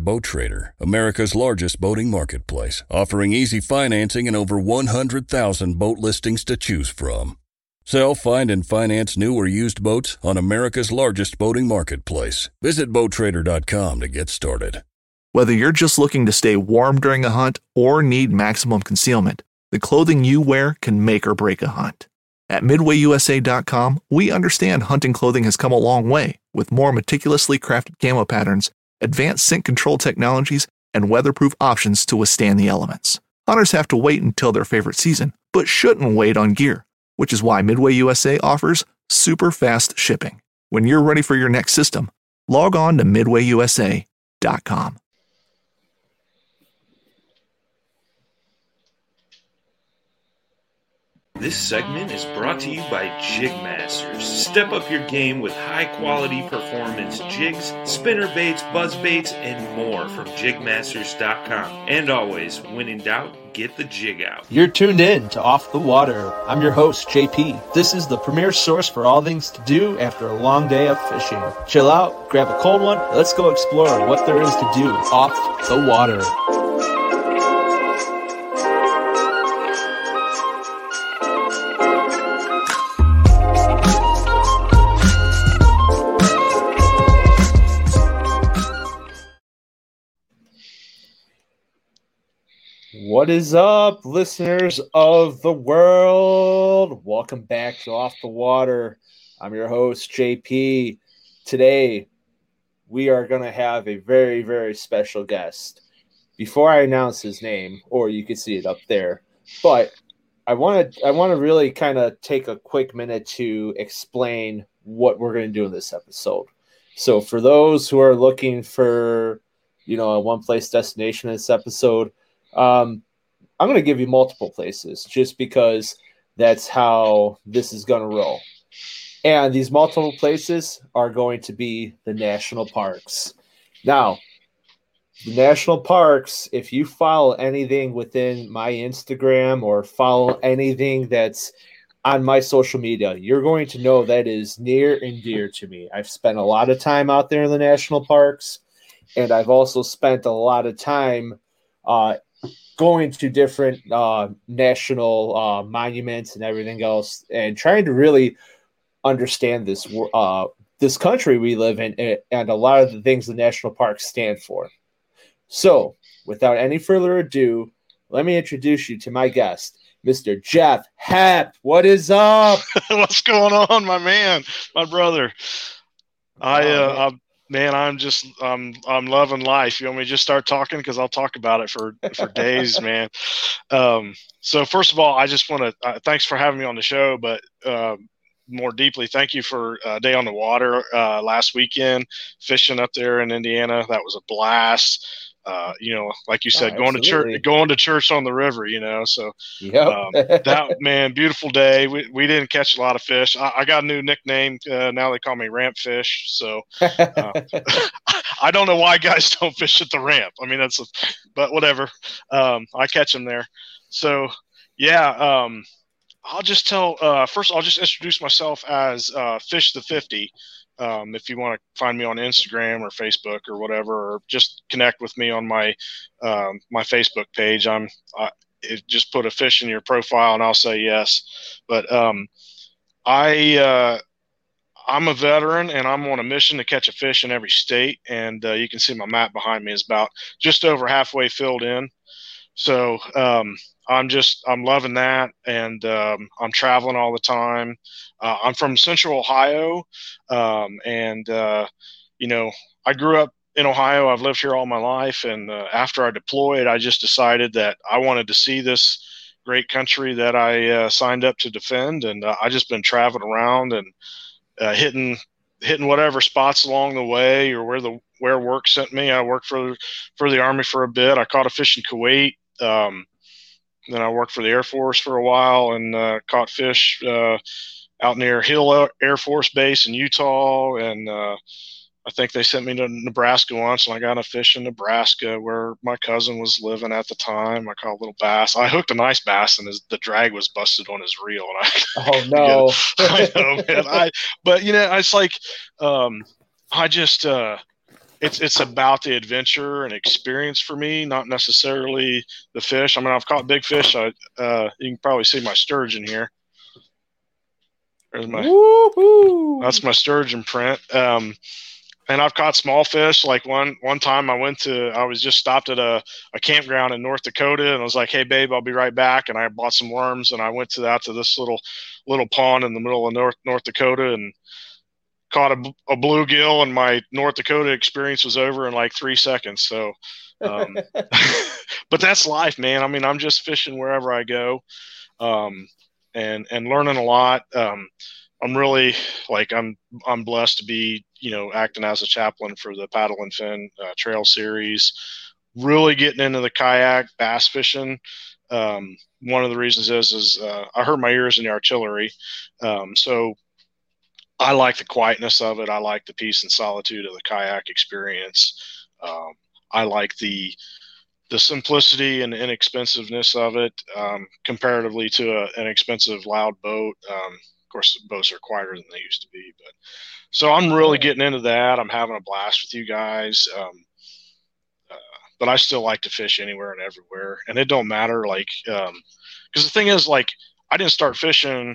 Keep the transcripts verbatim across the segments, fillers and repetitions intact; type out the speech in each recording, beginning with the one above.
Boat Trader, America's largest boating marketplace, offering easy financing and over one hundred thousand boat listings to choose from. Sell, find, and finance new or used boats on America's largest boating marketplace. Visit boat trader dot com to get started. Whether you're just looking to stay warm during a hunt or need maximum concealment, the clothing you wear can make or break a hunt. At midway u s a dot com, we understand hunting clothing has come a long way, with more meticulously crafted camo patterns, advanced scent control technologies, and weatherproof options to withstand the elements. Hunters have to wait until their favorite season, but shouldn't wait on gear, which is why Midway U S A offers super fast shipping. When you're ready for your next system, log on to midway u s a dot com. This segment is brought to you by Jigmasters. Step up your game with high-quality performance jigs, spinner baits, buzz baits, and more from jigmasters dot com. And always, when in doubt, get the jig out. You're tuned in to Off the Water. I'm your host, J P. This is the premier source for all things to do after a long day of fishing. Chill out, grab a cold one, let's go explore what there is to do off the water. What is up, listeners of the world? Welcome back to Off the Water. I'm your host, J P. Today, we are going to have a very, very special guest. Before I announce his name, or you can see it up there, but I want to I want to really kind of take a quick minute to explain what we're going to do in this episode. So for those who are looking for, you know, a one-place destination in this episode, Um, I'm going to give you multiple places just because that's how this is going to roll. And these multiple places are going to be the national parks. Now, the national parks, if you follow anything within my Instagram or follow anything that's on my social media, you're going to know that is near and dear to me. I've spent a lot of time out there in the national parks, and I've also spent a lot of time uh, going to different uh, national uh, monuments and everything else, and trying to really understand this uh, this country we live in, and a lot of the things the national parks stand for. So, without any further ado, let me introduce you to my guest, Mister Jeff Hepp. What is up? What's going on, my man, my brother? I, Oh, uh, I Man, I'm just I'm I'm loving life. You want me to just start talking? Because I'll talk about it for, for days, man. Um, so first of all, I just want to uh, thanks for having me on the show, but uh, more deeply, thank you for uh, Day on the Water uh, last weekend, fishing up there in Indiana. That was a blast. Uh, you know, like you said, Oh, going to absolutely. church, going to church on the river. You know, so Yep. um, that man, beautiful day. We we didn't catch a lot of fish. I, I got a new nickname uh, now. They call me Ramp Fish. So uh, I don't know why guys don't fish at the ramp. I mean, that's, a, but whatever. Um, I catch them there. So yeah, um, I'll just tell. Uh, first, I'll just introduce myself as uh, Fish the fifty. Um, if you want to find me on Instagram or Facebook or whatever, or just connect with me on my um, my Facebook page, I'm I, it, just put a fish in your profile and I'll say yes. But um, I uh, I'm a veteran and I'm on a mission to catch a fish in every state. And uh, you can see my map behind me is about just over halfway filled in. So um, I'm just I'm loving that, and um, I'm traveling all the time. Uh, I'm from Central Ohio, um, and uh, you know I grew up in Ohio. I've lived here all my life, and uh, after I deployed, I just decided that I wanted to see this great country that I uh, signed up to defend, and uh, I just been traveling around and uh, hitting hitting whatever spots along the way or where the where work sent me. I worked for for the Army for a bit. I caught a fish in Kuwait. Um, then I worked for the Air Force for a while and uh, caught fish uh, out near Hill Air Force Base in Utah. And uh, I think they sent me to Nebraska once, and I got a fish in Nebraska where my cousin was living at the time. I caught a little bass. I hooked a nice bass, and his, the drag was busted on his reel. And I, Oh, no. I know, man. I, but, you know, it's like um, I just uh, – it's it's about the adventure and experience for me, not necessarily the fish. I mean, I've caught big fish. I uh, you can probably see my sturgeon here. There's my Woo-hoo! That's my sturgeon print. Um, and I've caught small fish. Like one one time, I went to I was just stopped at a, a campground in North Dakota, and I was like, "Hey, babe, I'll be right back." And I bought some worms, and I went to out to this little little pond in the middle of North North Dakota, and caught a, a bluegill, and my North Dakota experience was over in like three seconds. So, um, but that's life, man. I mean, I'm just fishing wherever I go, um, and and learning a lot. Um, I'm really like I'm I'm blessed to be you know acting as a chaplain for the Paddle and Fin uh, Trail Series. Really getting into the kayak bass fishing. Um, one of the reasons is is uh, I hurt my ears in the artillery, um, so. I like the quietness of it. I like the peace and solitude of the kayak experience. Um, I like the the simplicity and inexpensiveness of it um, comparatively to a, an expensive, loud boat. Um, of course, boats are quieter than they used to be. But so I'm really getting into that. I'm having a blast with you guys. Um, uh, but I still like to fish anywhere and everywhere, and it don't matter. Like, because um, the thing is, like, I didn't start fishing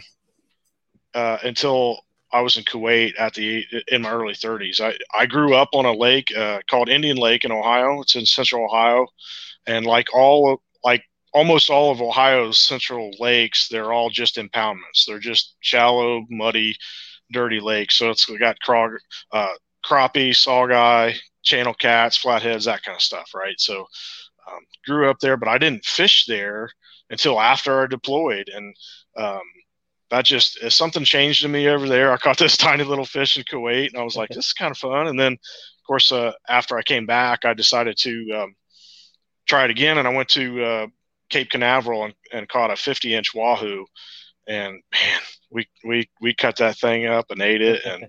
uh, until I was in Kuwait at the in my early thirties. I, I grew up on a lake uh, called Indian Lake in Ohio. It's in central Ohio, and like all of, like almost all of Ohio's central lakes, they're all just impoundments. They're just shallow, muddy, dirty lakes. So it's got craw, uh, crappie, saugeye, channel cats, flatheads, that kind of stuff, right? So um, grew up there, but I didn't fish there until after I deployed, and um, that just something changed in me over there. I caught this tiny little fish in Kuwait, and I was like, this is kind of fun. And then, of course, uh, after I came back, I decided to um, try it again. And I went to uh, Cape Canaveral and, and caught a fifty inch wahoo. And man, we, we, we cut that thing up and ate it. And,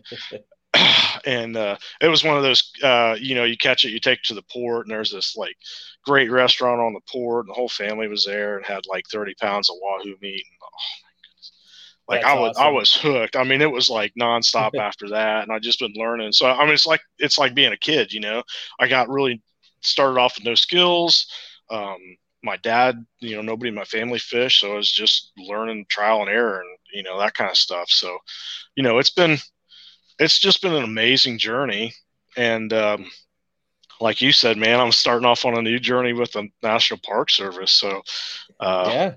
and uh, it was one of those, uh, you know, you catch it, you take it to the port, and there's this like great restaurant on the port, and the whole family was there and had like thirty pounds of wahoo meat. And, oh, Like That's I was, awesome. I was hooked. I mean, it was like nonstop after that, and I just been learning. So I mean, it's like it's like being a kid, you know. I got really started off with no skills. Um, my dad, you know, nobody in my family fished, so I was just learning trial and error, and you know that kind of stuff. So, you know, it's been, it's just been an amazing journey, and um, like you said, man, I'm starting off on a new journey with the National Park Service. So, uh, yeah.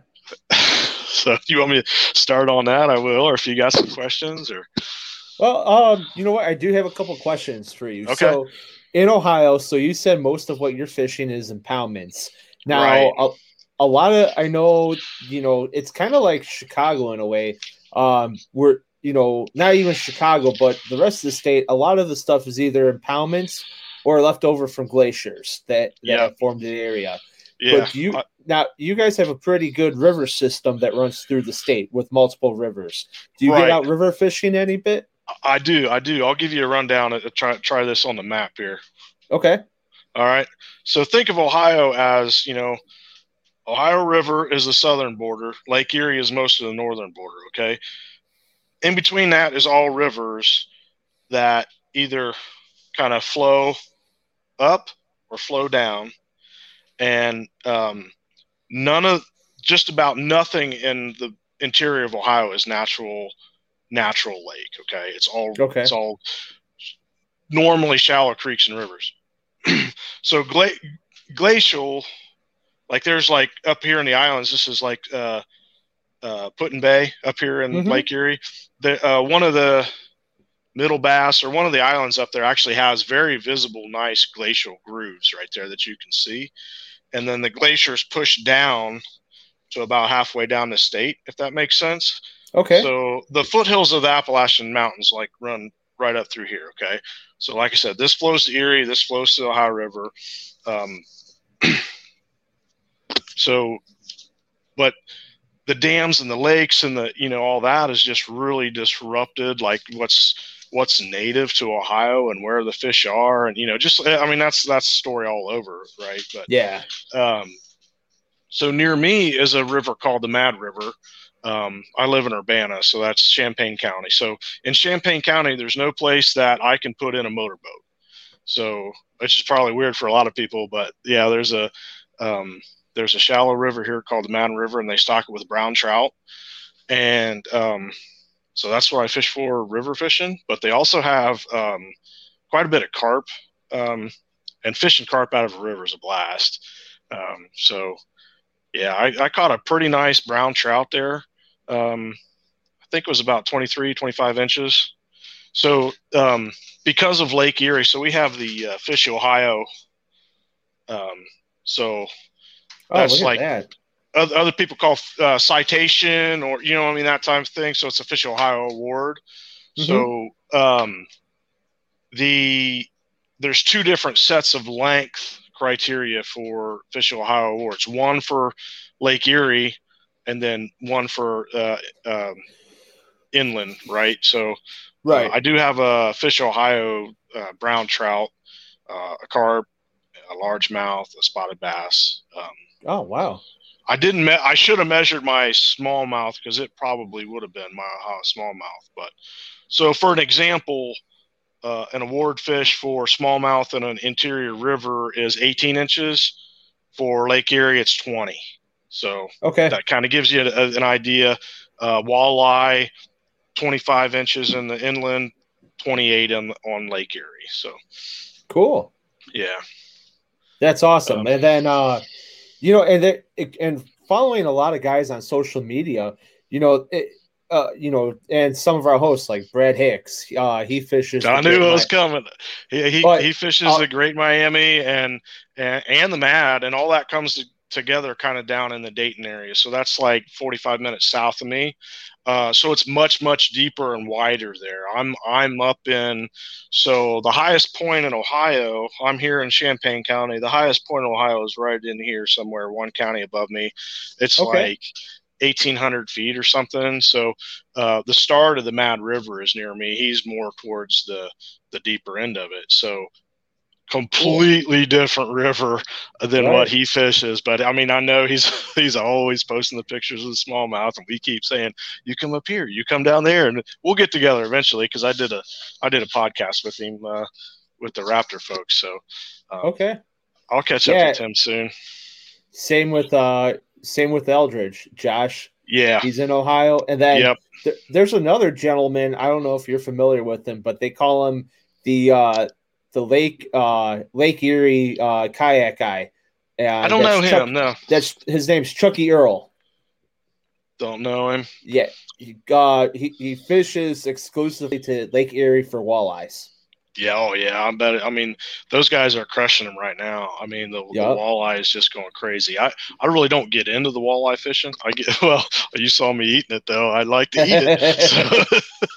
So if you want me to start on that, I will, or if you got some questions or. Well, um, you know what? I do have a couple questions for you. Okay. So in Ohio, so you said most of what you're fishing is impoundments. Now, Right. a, a lot of, I know, you know, it's kind of like Chicago in a way. Um, we're, you know, not even Chicago, but the rest of the state, a lot of the stuff is either impoundments or left over from glaciers that, that Yeah. have formed the area. Yeah. But do you I- now you guys have a pretty good river system that runs through the state with multiple rivers. Do you Right. get out river fishing any bit? I do. I do. I'll give you a rundown. Uh, Try try this on the map here. Okay. All right. So think of Ohio as, you know, Ohio River is the southern border. Lake Erie is most of the northern border. Okay. In between that is all rivers that either kind of flow up or flow down. And um, none of, just about nothing in the interior of Ohio is natural, natural lake. Okay. It's all, Okay. it's all normally shallow creeks and rivers. So gla- glacial, like there's like up here in the islands, this is like uh, uh, Put-in Bay up here in Mhm. Lake Erie. The, uh, one of the Middle Bass or one of the islands up there actually has very visible, nice glacial grooves right there that you can see. And then the glaciers push down to about halfway down the state, if that makes sense. Okay. So the foothills of the Appalachian Mountains like run right up through here. Okay. So like I said, this flows to Erie, this flows to the Ohio River. Um, so, but the dams and the lakes and the, you know, all that is just really disrupted. Like what's, what's native to Ohio and where the fish are. And, you know, just, I mean, that's, that's story all over. Right. But, yeah. um, so near me is a river called the Mad River. Um, I live in Urbana, so that's Champaign County. So in Champaign County, there's no place that I can put in a motorboat. So which is probably weird for a lot of people, but yeah, there's a um, there's a shallow river here called the Mountain River, and they stock it with brown trout, and um, so that's what I fish for, river fishing. But they also have um, quite a bit of carp, um, and fishing carp out of a river is a blast. Um, so yeah, I, I caught a pretty nice brown trout there. Um, I think it was about twenty-three, twenty-five inches. So um, because of Lake Erie, so we have the uh, Fish Ohio. Um, so that's oh, like that. other, other people call uh, citation, or, you know, I mean, that type of thing. So it's a Fish Ohio award. Mm-hmm. So um, the there's two different sets of length criteria for Fish Ohio awards. One for Lake Erie, and then one for uh, um, inland, right? So right, uh, I do have a Fish Ohio uh, brown trout, uh, a carp, a largemouth, a spotted bass. Um, oh wow! I didn't. Me- I should have measured my smallmouth, because it probably would have been my uh, smallmouth. But so for an example, uh, an award fish for smallmouth in an interior river is eighteen inches. For Lake Erie, it's twenty. So okay, that kind of gives you a, an idea. Uh, walleye, twenty-five inches in the inland, twenty-eight on on Lake Erie. So cool. Yeah, that's awesome. Um, and then uh, you know, and there, and following a lot of guys on social media, you know, it, uh, you know, and some of our hosts like Brad Hicks, uh, he fishes. I knew it was coming. He he, but, he fishes uh, the Great Miami and and, and the Mad, and all that comes to, together kind of down in the Dayton area. So that's like forty-five minutes south of me. Uh, so it's much, much deeper and wider there. I'm I'm up in, so the highest point in Ohio, I'm here in Champaign County. The highest point in Ohio is right in here somewhere, one county above me. It's okay. like eighteen hundred feet or something. So uh, the start of the Mad River is near me. He's more towards the, the deeper end of it. So completely different river than right. what he fishes. But I mean, I know he's he's always posting the pictures of the smallmouth, and we keep saying, you come up here, you come down there, and we'll get together eventually, because I did a I did a podcast with him uh, with the Raptor folks. So um, okay, I'll catch yeah. up with him soon. Same with uh same with Eldridge, Josh. Yeah, he's in Ohio. And then yep. th- there's another gentleman, I don't know if you're familiar with him, but they call him the uh the Lake uh, Lake Erie uh, kayak guy. Uh, I don't know him. Chuck, no, that's his name's Chucky Earl. Don't know him. Yeah, he uh, he, he fishes exclusively to Lake Erie for walleyes. Yeah, oh yeah, I bet. I mean, those guys are crushing them right now. I mean, the, yep. the walleye is just going crazy. I, I really don't get into the walleye fishing. I get well. You saw me eating it though. I like to eat it. So.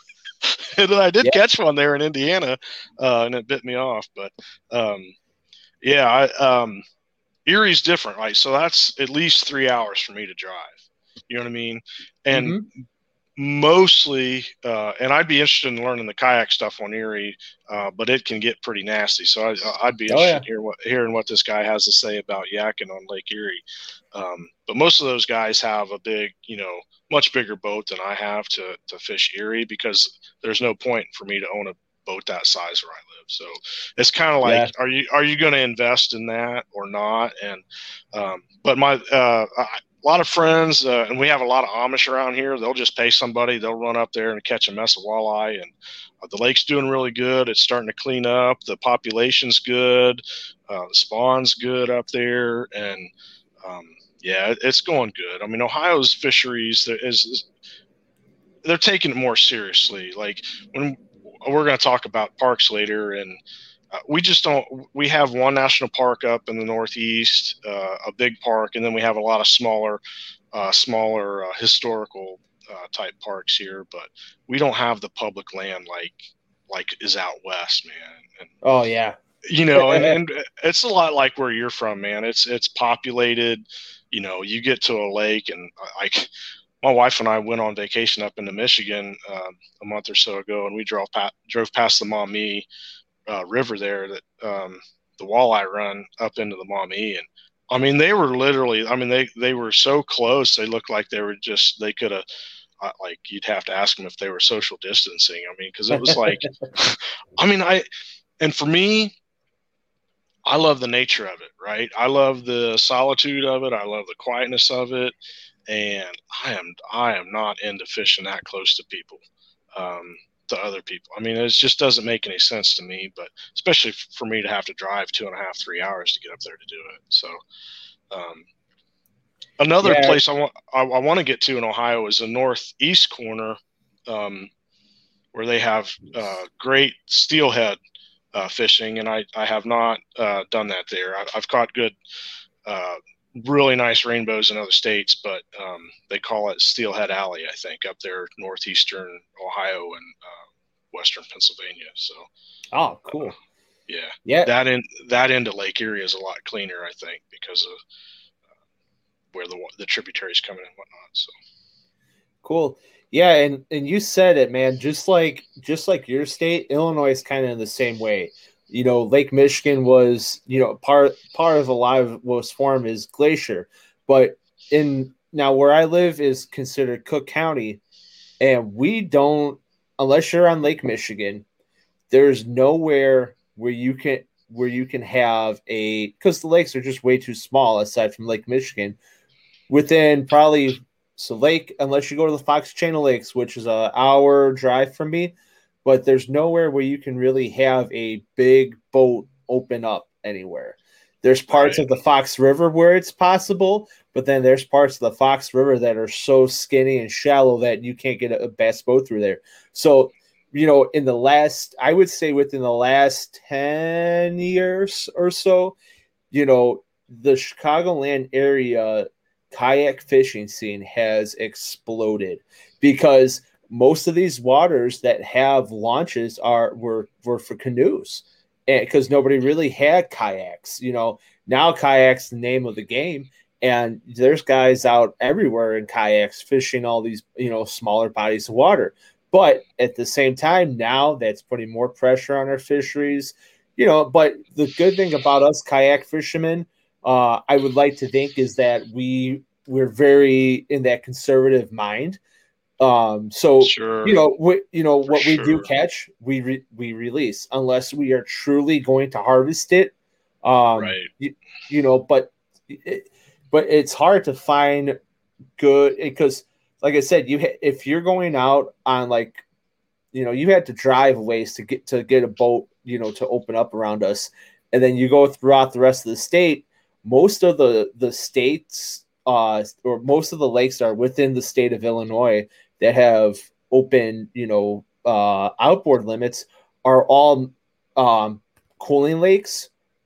And I did yeah. catch one there in Indiana, uh, and it bit me off. But um, yeah, I, um, Erie's different, right? So that's at least three hours for me to drive. You know what I mean? And mm-hmm. mostly, uh, and I'd be interested in learning the kayak stuff on Erie, uh, but it can get pretty nasty. So I, I'd be interested oh, yeah. in hear what, hearing what this guy has to say about yakking on Lake Erie. Um, but most of those guys have a big, you know, much bigger boat than I have to to fish Erie, because there's no point for me to own a boat that size where I live. So it's kind of like, yeah. are you are you going to invest in that or not? And um, but my uh, I, a lot of friends, uh, and we have a lot of Amish around here. They'll just pay somebody. They'll run up there and catch a mess of walleye. And uh, the lake's doing really good. It's starting to clean up. The population's good. Uh, the spawn's good up there. And um, yeah, it's going good. I mean, Ohio's fisheries is, is they're taking it more seriously. Like when we're going to talk about parks later, and uh, we just don't. We have one national park up in the Northeast, uh, a big park, and then we have a lot of smaller, uh, smaller uh, historical uh, type parks here. But we don't have the public land like like is out west, man. And, oh yeah, you know, and, and it's a lot like where you're from, man. It's it's populated. You know, you get to a lake, and like my wife and I went on vacation up into Michigan uh, a month or so ago, and we drove past, drove past the Maumee uh, River there, that um, the walleye run up into the Maumee, and I mean they were literally, I mean they they were so close, they looked like they were just they could have. Uh, like you'd have to ask them if they were social distancing. I mean, because it was like, I mean, I, and for me, I love the nature of it, right? I love the solitude of it. I love the quietness of it. And I am, I am not into fishing that close to people, um, to other people. I mean, it just doesn't make any sense to me, but especially for me to have to drive two and a half, three hours to get up there to do it. So, um, another Yeah. place I want, I, I want to get to in Ohio is the northeast corner, um, where they have uh, great steelhead uh, fishing, and I, I have not uh, done that there. I, I've caught good, uh, really nice rainbows in other states, but um, they call it Steelhead Alley, I think, up there northeastern Ohio and uh, western Pennsylvania. So, oh, cool. Uh, yeah, yeah. That end that end of Lake Erie is a lot cleaner, I think, because of uh, where the the tributaries come in and whatnot. So, cool. Yeah, and and you said it, man. Just like just like your state, Illinois is kind of in the same way. You know, Lake Michigan was, you know, part part of a lot of what was formed is glacier, but in now where I live is considered Cook County, and we don't, unless you're on Lake Michigan, there's nowhere where you can where you can have a, because the lakes are just way too small aside from Lake Michigan, within probably. So lake, unless you go to the Fox Chain of Lakes, which is an hour drive from me, but there's nowhere where you can really have a big boat open up anywhere. There's parts right. of the Fox River where it's possible, but then there's parts of the Fox River that are so skinny and shallow that you can't get a, a bass boat through there. So, you know, in the last, I would say within the last ten years or so, you know, the Chicagoland area kayak fishing scene has exploded because most of these waters that have launches are were were for canoes, and because nobody really had kayaks. You know, now kayaks the name of the game, and there's guys out everywhere in kayaks fishing all these, you know, smaller bodies of water. But at the same time, now that's putting more pressure on our fisheries. You know, but the good thing about us kayak fishermen, Uh, I would like to think is that we we're very in that conservative mind. Um, so sure. you know, we, you know what sure. we do catch, we re- we release unless we are truly going to harvest it. Um, right. You, you know, but it, but it's hard to find good because, like I said, you ha- if you're going out on like, you know, you had to drive a ways to get to get a boat, you know, to open up around us, and then you go throughout the rest of the state. Most of the, the states uh, or most of the lakes are within the state of Illinois that have open, you know, uh, outboard limits are all um, cooling lakes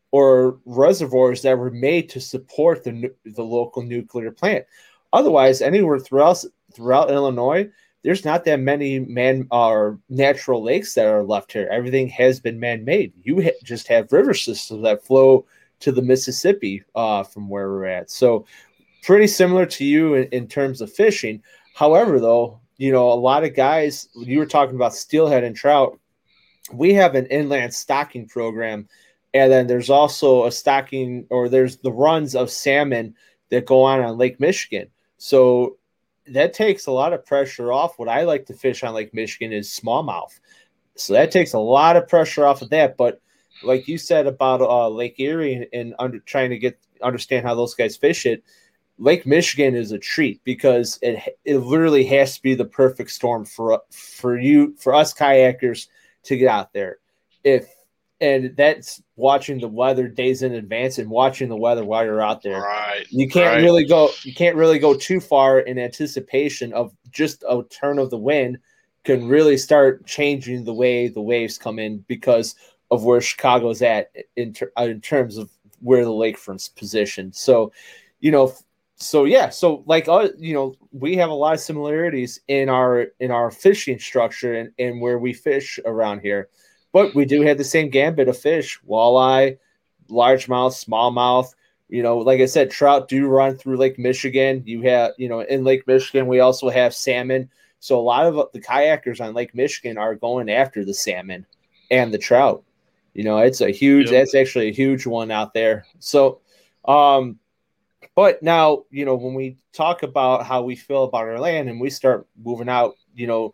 or reservoirs that were made to support the the local nuclear plant. Otherwise, anywhere throughout throughout Illinois, there's not that many man or natural lakes that are left here. Everything has been man-made. You ha- just have river systems that flow to the Mississippi uh, from where we're at. So pretty similar to you in, in terms of fishing. However, though, you know, a lot of guys, you were talking about steelhead and trout. We have an inland stocking program, and then there's also a stocking, or there's the runs of salmon that go on on Lake Michigan. So that takes a lot of pressure off. What I like to fish on Lake Michigan is smallmouth. So that takes a lot of pressure off of that. But like you said about uh, Lake Erie and, and under, trying to get understand how those guys fish it, Lake Michigan is a treat because it it literally has to be the perfect storm for for you for us kayakers to get out there. If and that's watching the weather days in advance and watching the weather while you're out there. Right. You can't right. really go you can't really go too far in anticipation of just a turn of the wind can really start changing the way the waves come in because of where Chicago's at in, ter- in terms of where the lakefront's positioned. So, you know, so yeah, so like, uh, you know, we have a lot of similarities in our, in our fishing structure and, and where we fish around here, but we do have the same gambit of fish: walleye, largemouth, smallmouth. You know, like I said, trout do run through Lake Michigan. You have, you know, in Lake Michigan, we also have salmon. So a lot of the kayakers on Lake Michigan are going after the salmon and the trout. You know, it's a huge, yep. That's actually a huge one out there. So, um, but now, you know, when we talk about how we feel about our land and we start moving out, you know,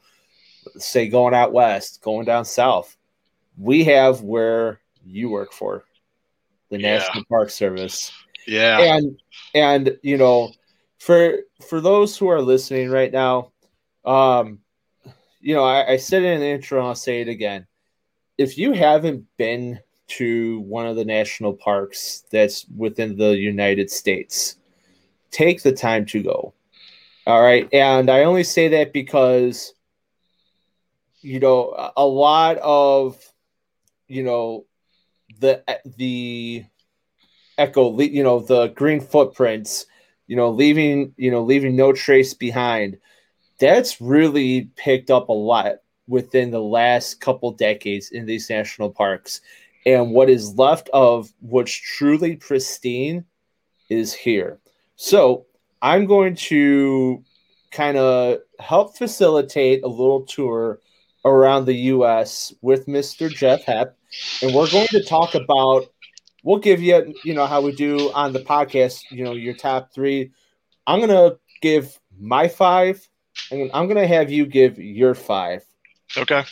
say going out west, going down south, we have where you work for, the Yeah. National Park Service. Yeah. And, and, you know, for, for those who are listening right now, um, you know, I, I said it in the intro and I'll say it again. If you haven't been to one of the national parks that's within the United States, take the time to go. All right. And I only say that because, you know, a lot of, you know, the, the echo, you know, the green footprints, you know, leaving, you know, leaving no trace behind. That's really picked up a lot within the last couple decades in these national parks. And what is left of what's truly pristine is here. So I'm going to kind of help facilitate a little tour around the U S with Mister Jeff Hepp. And we're going to talk about, we'll give you, you know, how we do on the podcast, you know, your top three. I'm going to give my five, and I'm going to have you give your five. Okay.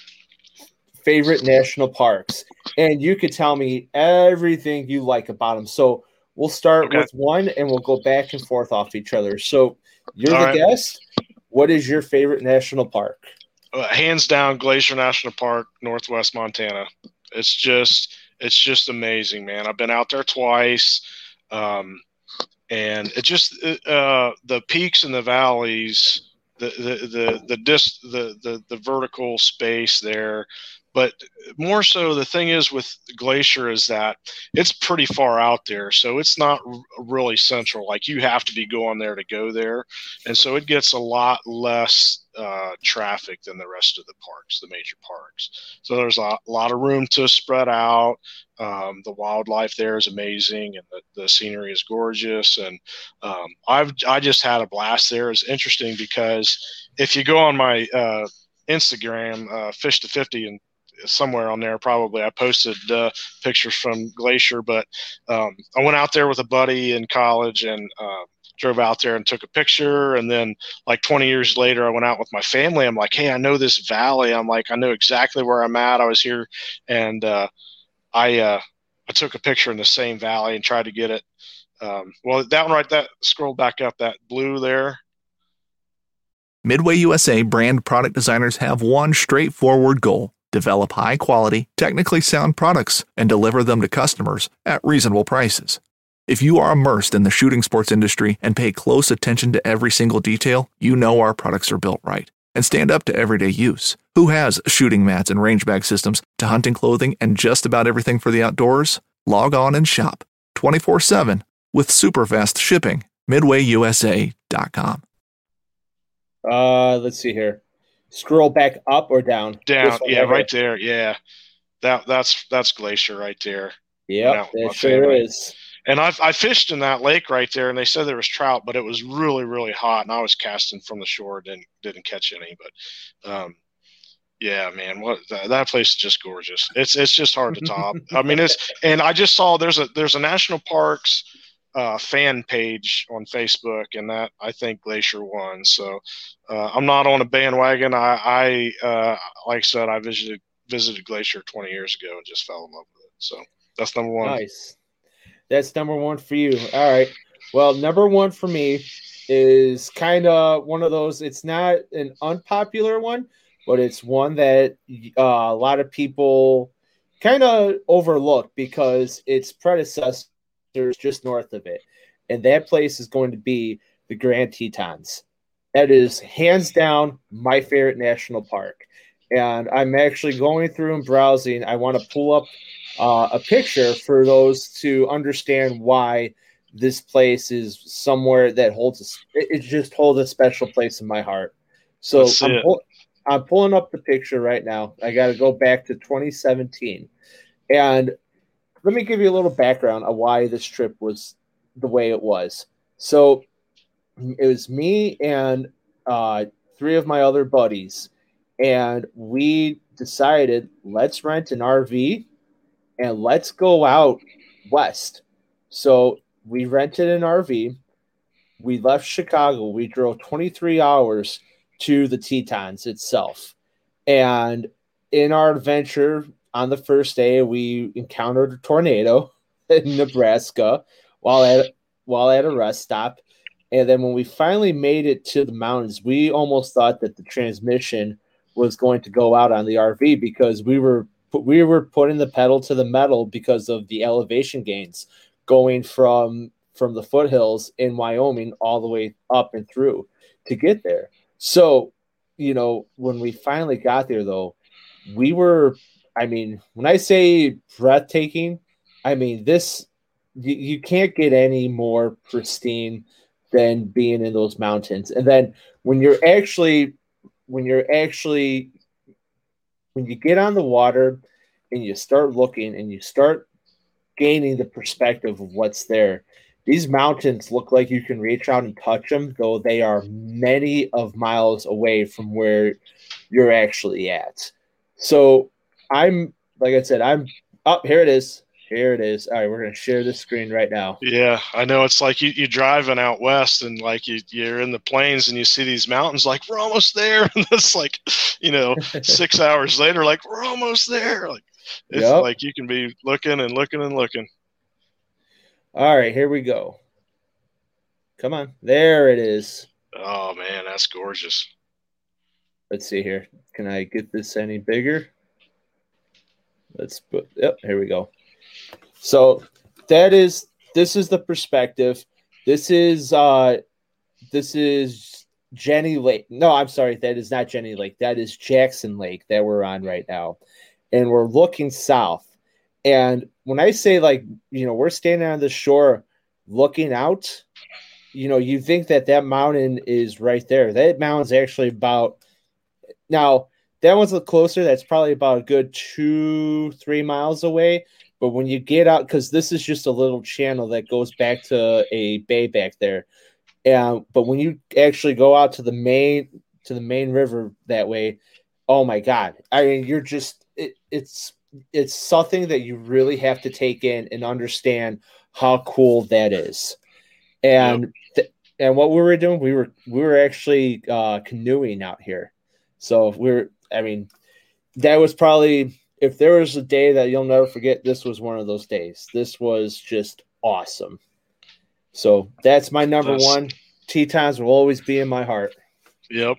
Favorite national parks. And you could tell me everything you like about them. So we'll start okay. with one and we'll go back and forth off each other. So you're All the right. guest. What is your favorite national park? Uh, hands down, Glacier National Park, Northwest Montana. It's just, it's just amazing, man. I've been out there twice. Um, and it just, uh, the peaks and the valleys, the, the, the, the, dis, the, the, the vertical space there. But more so, the thing is with Glacier is that it's pretty far out there. So it's not r- really central. Like you have to be going there to go there. And so it gets a lot less uh, traffic than the rest of the parks, the major parks. So there's a lot of room to spread out. Um, the wildlife there is amazing and the, the scenery is gorgeous. And um, I've, I just had a blast there. It's interesting because if you go on my uh, Instagram, uh, Fish to fifty, and somewhere on there probably I posted uh, pictures from Glacier, but um, I went out there with a buddy in college and uh, drove out there and took a picture. And then like twenty years later, I went out with my family. I'm like, hey, I know this valley. I'm like, I know exactly where I'm at. I was here. And uh, I, uh, I took a picture in the same valley and tried to get it. Um, well, that one right, that scroll back up, that blue there. Midway U S A brand product designers have one straightforward goal: develop high-quality, technically sound products and deliver them to customers at reasonable prices. If you are immersed in the shooting sports industry and pay close attention to every single detail, you know our products are built right and stand up to everyday use. Who has shooting mats and range bag systems to hunting clothing and just about everything for the outdoors? Log on and shop twenty-four seven with super fast shipping. midway u s a dot com. Uh, let's see here. Scroll back up or down? Down, yeah, right, right there, yeah. That that's that's Glacier right there. Yeah, that sure family. is. And I I fished in that lake right there, and they said there was trout, but it was really really hot, and I was casting from the shore, didn't didn't catch any. But um, yeah, man, what that, that place is just gorgeous. It's it's just hard to top. I mean, it's and I just saw there's a there's a national parks uh, fan page on Facebook, and that I think Glacier won. So uh, I'm not on a bandwagon. I, I uh, like I said, I visited visited Glacier twenty years ago and just fell in love with it. So that's number one. Nice. That's number one for you. All right. Well, number one for me is kind of one of those. It's not an unpopular one, but it's one that uh, a lot of people kind of overlook because its predecessor is just north of it. And that place is going to be the Grand Tetons. That is hands down my favorite national park. And I'm actually going through and browsing. I want to pull up uh, a picture for those to understand why this place is somewhere that holds a, it, it just holds a special place in my heart. So I'm, pull, I'm pulling up the picture right now. I got to go back to twenty seventeen. And let me give you a little background of why this trip was the way it was. So it was me and uh, three of my other buddies, and we decided let's rent an R V and let's go out west. So we rented an R V. We left Chicago. We drove twenty-three hours to the Tetons itself. And in our adventure on the first day, we encountered a tornado. in Nebraska while at while at a rest stop. And then when we finally made it to the mountains, we almost thought that the transmission was going to go out on the R V because we were we were putting the pedal to the metal because of the elevation gains going from from the foothills in Wyoming all the way up and through to get there. So, you know, when we finally got there, though, we were, I mean, when I say breathtaking, I mean, this, you, you can't get any more pristine than being in those mountains. And then when you're actually, when you're actually, when you get on the water and you start looking and you start gaining the perspective of what's there, these mountains look like you can reach out and touch them, though they are many of miles away from where you're actually at. So I'm, like I said, I'm up. Oh, here it is. Here it is. All right, we're going to share the screen right now. Yeah, I know. It's like you, you driving out west and like you, you're in the plains and you see these mountains like, we're almost there. And it's like, you know, six hours later, like, we're almost there. Like, it's yep. like you can be looking and looking and looking. All right, here we go. Come on. There it is. Oh, man, that's gorgeous. Let's see here. Can I get this any bigger? Let's put, yep, here we go. So that is, this is the perspective. This is, uh, this is Jenny Lake. No, I'm sorry. That is not Jenny Lake. That is Jackson Lake that we're on right now. And we're looking south. And when I say, like, you know, we're standing on the shore looking out, you know, you think that that mountain is right there. That mountain's actually about, now that one's a little closer. That's probably about a good two, three miles away. But when you get out, because this is just a little channel that goes back to a bay back there. And, but when you actually go out to the main, to the main river that way, oh my God. I mean, you're just, it, it's, it's something that you really have to take in and understand how cool that is. And, yep. th- and what we were doing, we were, we were actually uh, canoeing out here. So we're, I mean, that was probably, if there was a day that you'll never forget, this was one of those days. This was just awesome. So that's my number that's... one. Tetons will always be in my heart. Yep.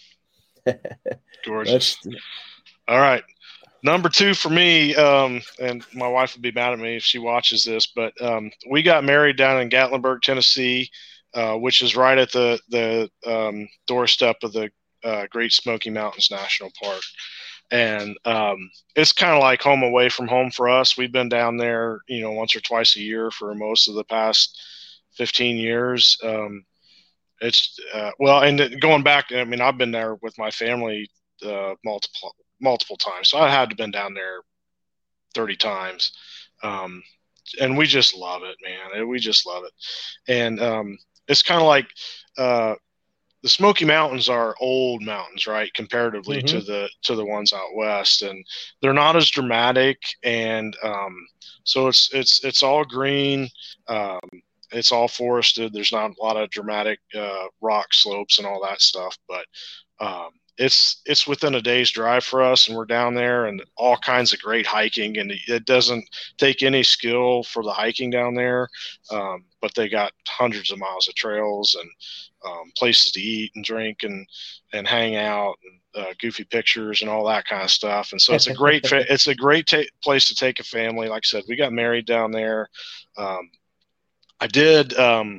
Gorgeous. All right. Number two for me, um, and my wife would be mad at me if she watches this, but um, we got married down in Gatlinburg, Tennessee, uh, which is right at the, the um, doorstep of the uh, Great Smoky Mountains National Park. And um, it's kind of like home away from home for us. We've been down there, you know, once or twice a year for most of the past fifteen years. Um, it's uh, well, and going back, I mean, I've been there with my family uh, multiple multiple times, so I had to been down there thirty times, um, and we just love it, man. We just love it, and um, it's kind of like. Uh, The Smoky Mountains are old mountains, right, comparatively mm-hmm. to the to the ones out west, and they're not as dramatic. And um, so it's it's it's all green, um, it's all forested. There's not a lot of dramatic uh, rock slopes and all that stuff, but um, it's it's within a day's drive for us, and we're down there, and all kinds of great hiking. And it doesn't take any skill for the hiking down there, um, but they got hundreds of miles of trails and Um, places to eat and drink and, and hang out and uh, goofy pictures and all that kind of stuff. And so it's a great, fa- it's a great ta- place to take a family. Like I said, we got married down there. Um, I did, um,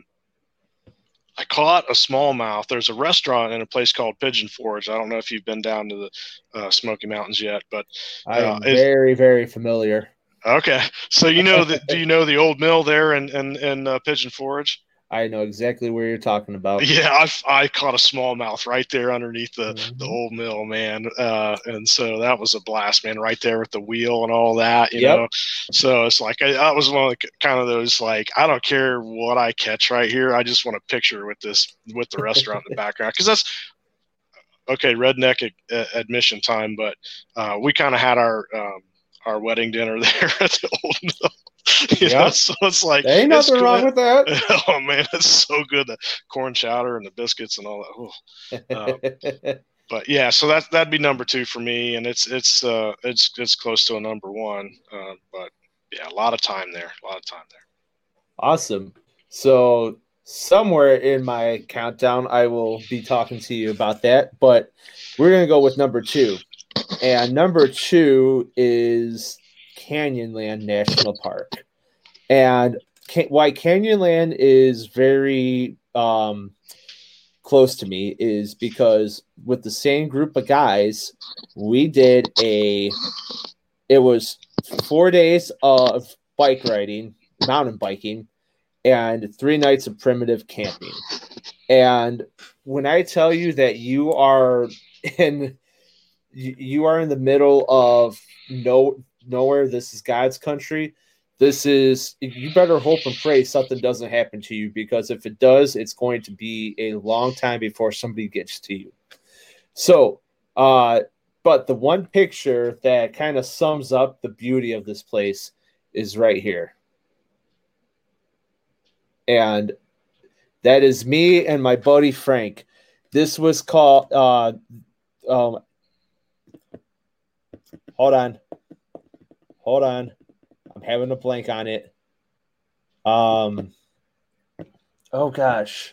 I caught a smallmouth. There's a restaurant in a place called Pigeon Forge. I don't know if you've been down to the uh, Smoky Mountains yet, but uh, I'm very, very familiar. Okay. So, you know, the, do you know the old mill there in, in, in uh, Pigeon Forge? I know exactly where you're talking about. Yeah, I, I caught a smallmouth right there underneath the, mm-hmm. the old mill, man. Uh, and so that was a blast, man, right there with the wheel and all that, you yep. know. So it's like, I, that was one of the kind of those, like, I don't care what I catch right here. I just want a picture with this, with the restaurant in the background. Because that's, okay, redneck a, a, admission time, but uh, we kind of had our um, our wedding dinner there at the old mill. You yeah. know, so it's like there ain't nothing wrong with that. Oh man, it's so good. The corn chowder and the biscuits and all that. Um, but yeah, so that that'd be number two for me, and it's it's uh it's it's close to a number one. Uh, but yeah, a lot of time there. A lot of time there. Awesome. So somewhere in my countdown, I will be talking to you about that. But we're gonna go with number two, and number two is Canyonland National Park. And can, why Canyonland is very um, close to me is because with the same group of guys, we did a. It was four days of bike riding, mountain biking, and three nights of primitive camping. And when I tell you that you are in, you are in the middle of no nowhere. This is God's country. This is, you better hope and pray something doesn't happen to you, because if it does, it's going to be a long time before somebody gets to you. So, uh, but the one picture that kind of sums up the beauty of this place is right here. And that is me and my buddy Frank. This was called, uh, um, hold on. Hold on. I'm having a blank on it. Um, oh gosh.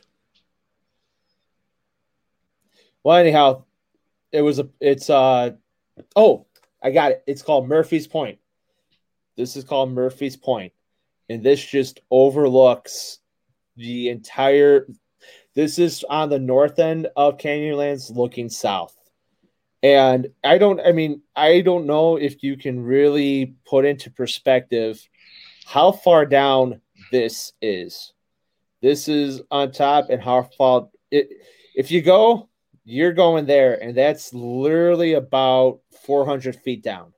Well, anyhow, it was a, it's, uh, oh, I got it. It's called Murphy's Point. This is called Murphy's Point. And this just overlooks the entire, this is on the north end of Canyonlands looking south. And I don't, I mean, I don't know if you can really put into perspective how far down this is. This is on top, and how far, it, if you go, you're going there, and that's literally about four hundred feet down.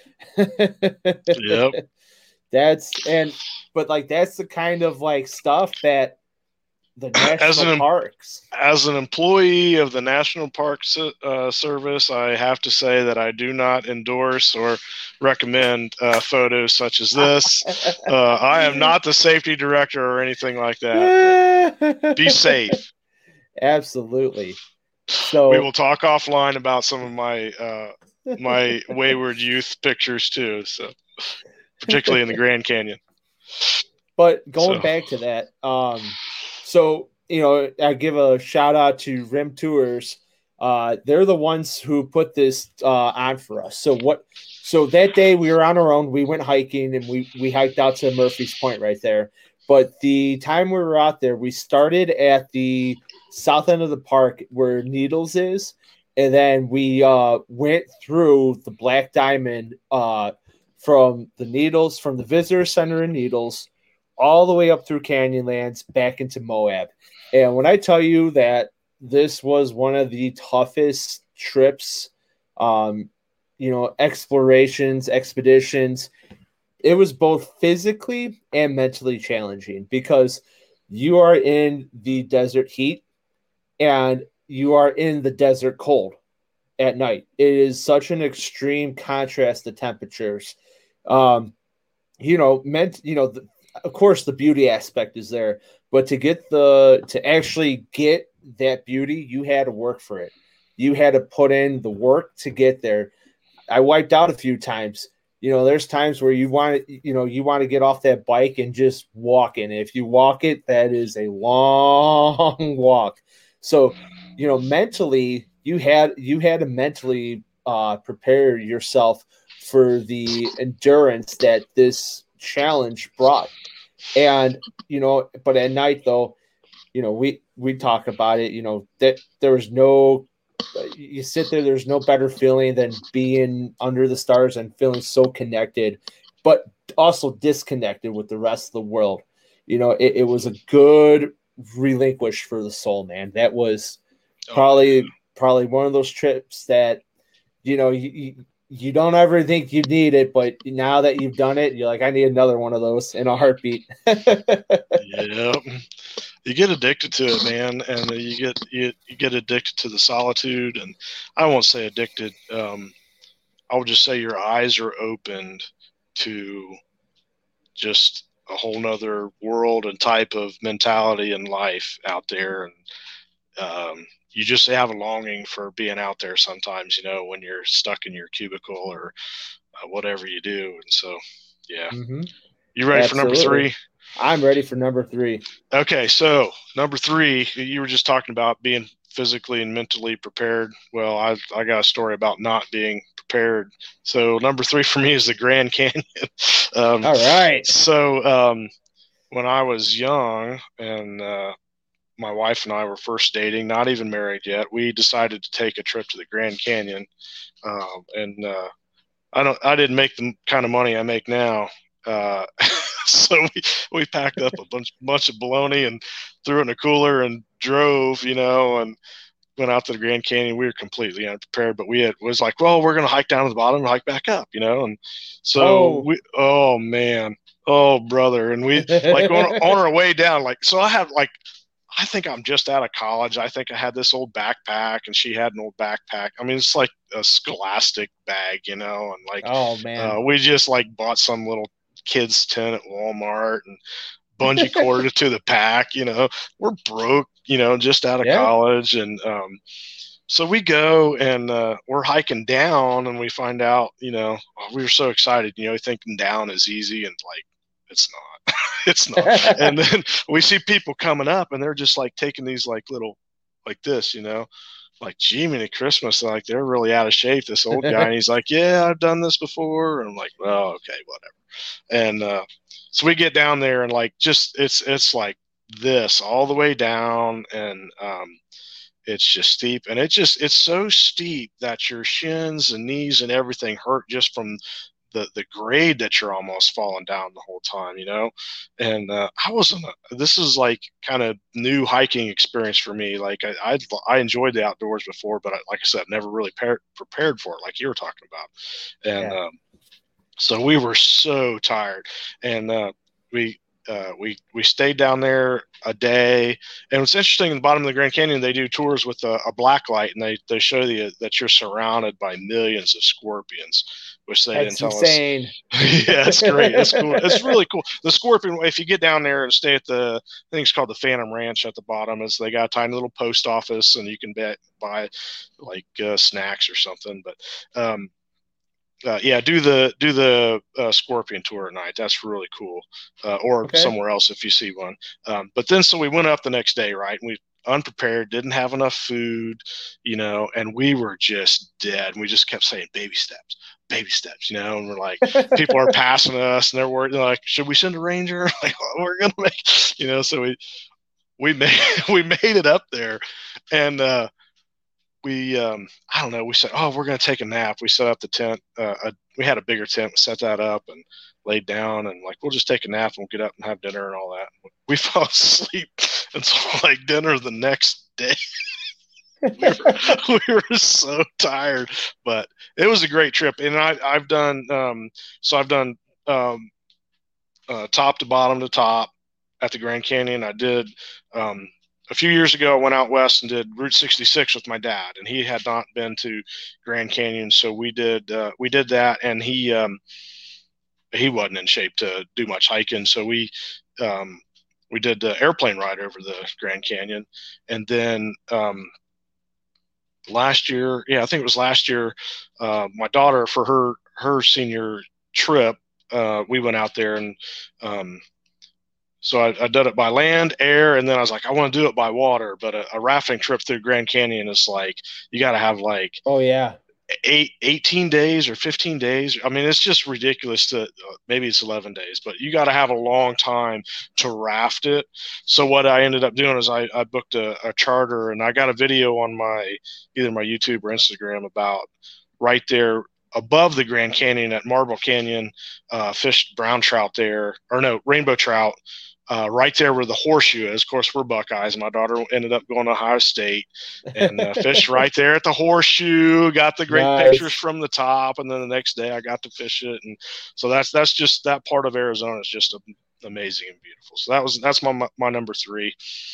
Yep. That's, and, but like, that's the kind of like stuff that the national as an, parks. As an employee of the National Park uh, Service, I have to say that I do not endorse or recommend uh, photos such as this. uh, I am not the safety director or anything like that. Be safe. Absolutely. So we will talk offline about some of my uh, my wayward youth pictures too. So, particularly in the Grand Canyon. But going so. back to that, um, so, you know, I give a shout out to Rim Tours. Uh, they're the ones who put this uh, on for us. So what? So that day we were on our own. We went hiking, and we we hiked out to Murphy's Point right there. But the time we were out there, we started at the south end of the park where Needles is, and then we uh, went through the Black Diamond uh, from the Needles, from the Visitor Center in Needles, all the way up through Canyonlands back into Moab. And when I tell you that this was one of the toughest trips, um, you know, explorations, expeditions, it was both physically and mentally challenging, because you are in the desert heat and you are in the desert cold at night. It is such an extreme contrast to temperatures. Um, you know, meant, you know, the, of course the beauty aspect is there, but to get the, to actually get that beauty, you had to work for it. You had to put in the work to get there. I wiped out a few times. You know, there's times where you want to, you know, you want to get off that bike and just walk in. If you walk it, that is a long walk. So, you know, mentally, you had, you had to mentally uh, prepare yourself for the endurance that this challenge brought. And, you know, but at night though, you know, we, we talk about it, you know, that there was no, you sit there, there's no better feeling than being under the stars and feeling so connected, but also disconnected with the rest of the world. You know, it, it was a good relinquish for the soul, man. That was probably, probably one of those trips that, you know, you, you, you don't ever think you need it, but now that you've done it, you're like, I need another one of those in a heartbeat. Yeah. You get addicted to it, man, and you get you, you get addicted to the solitude. And I won't say addicted. Um, I would just say your eyes are opened to just a whole nother world and type of mentality and life out there. And um, you just have a longing for being out there sometimes, you know, when you're stuck in your cubicle or uh, whatever you do. And so, Yeah. Mm-hmm. You ready Absolutely. for number three? I'm ready for number three. Okay, so number three, you were just talking about being physically and mentally prepared. Well, I I got a story about not being prepared. So number three for me is the Grand Canyon. um, All right. So um, when I was young and uh, my wife and I were first dating, not even married yet, we decided to take a trip to the Grand Canyon. Um, and uh, I don't, I didn't make the kind of money I make now. Uh, so we, we packed up a bunch, bunch of bologna and threw it in a cooler and drove, you know, and went out to the Grand Canyon. We were completely unprepared, but we had, was like, well, we're going to hike down to the bottom and hike back up, you know? And so Oh. we, oh man, oh brother. And we like on, on our way down, like, so I have like, I think I'm just out of college. I think I had this old backpack and she had an old backpack. I mean, it's like a Scholastic bag, you know, and like, oh man, uh, we just like bought some little kids tent at Walmart and bungee corded it to the pack, you know, we're broke, you know, just out of yeah. college. And, um, so we go and, uh, we're hiking down and we find out, you know, we were so excited, you know, thinking down is easy and like, it's not, it's not. And then we see people coming up and they're just like taking these like little, like this, you know, like, gee, many Christmas, like they're really out of shape, this old guy. And he's like, yeah, I've done this before. And I'm like, well, okay, whatever. And, uh, so we get down there and like, just, it's, it's like this all the way down. And, um, it's just steep and it just, it's so steep that your shins and knees and everything hurt just from the, the grade that you're almost falling down the whole time, you know? And, uh, I wasn't, a, this is like kind of new hiking experience for me. Like I, I, I enjoyed the outdoors before, but I, like I said, never really par- prepared for it. Like you were talking about. And, yeah. um, so we were so tired and, uh, we, Uh, we we stayed down there a day, and what's interesting, in the bottom of the Grand Canyon, they do tours with a, a black light, and they, they show you that you're surrounded by millions of scorpions, which they That's didn't tell insane. us. Yeah, it's great. It's cool. It's really cool. The scorpion, if you get down there and stay at the, I think it's called the Phantom Ranch at the bottom, is they got a tiny little post office, and you can bet, buy like uh, snacks or something. But um, Uh, yeah, do the do the uh, scorpion tour at night. That's really cool. Uh, or Okay. somewhere else if you see one. Um, but then, so we went up the next day, right? And we unprepared, didn't have enough food, you know, and we were just dead. And we just kept saying baby steps, baby steps, you know. And we're like, people are passing us, and they're worried. They're like, should we send a ranger? Like, oh, we're gonna make, you know. So we we made we made it up there, and. uh We, um, I don't know, we said, oh, we're going to take a nap. We set up the tent. Uh, a, we had a bigger tent. We set that up and laid down and like, we'll just take a nap and we'll get up and have dinner and all that. We fell asleep until like dinner the next day. we, were, we were so tired, but it was a great trip. And I, I've done, um, so I've done um, uh, top to bottom to top at the Grand Canyon. I did, um, a few years ago, I went out west and did Route sixty-six with my dad, and he had not been to Grand Canyon, so we did uh, we did that, and he um, he wasn't in shape to do much hiking, so we um, we did the airplane ride over the Grand Canyon, and then um, last year, yeah, I think it was last year, uh, my daughter for her her senior trip, uh, we went out there and. Um, So I, I did it by land, air, and then I was like, I want to do it by water. But a, a rafting trip through Grand Canyon is like, you got to have like oh yeah, eight, eighteen days or fifteen days. I mean, it's just ridiculous to, uh, maybe it's eleven days, but you got to have a long time to raft it. So what I ended up doing is I, I booked a, a charter, and I got a video on my, either my YouTube or Instagram about right there above the Grand Canyon at Marble Canyon, uh, fished brown trout there, or no, rainbow trout. Uh, right there where the horseshoe is. Of course, we're Buckeyes. My daughter ended up going to Ohio State and uh, fished right there at the horseshoe. Got the great Nice. pictures from the top, and then the next day I got to fish it. And so that's that's just that part of Arizona is just amazing and beautiful. So that was that's my my number three.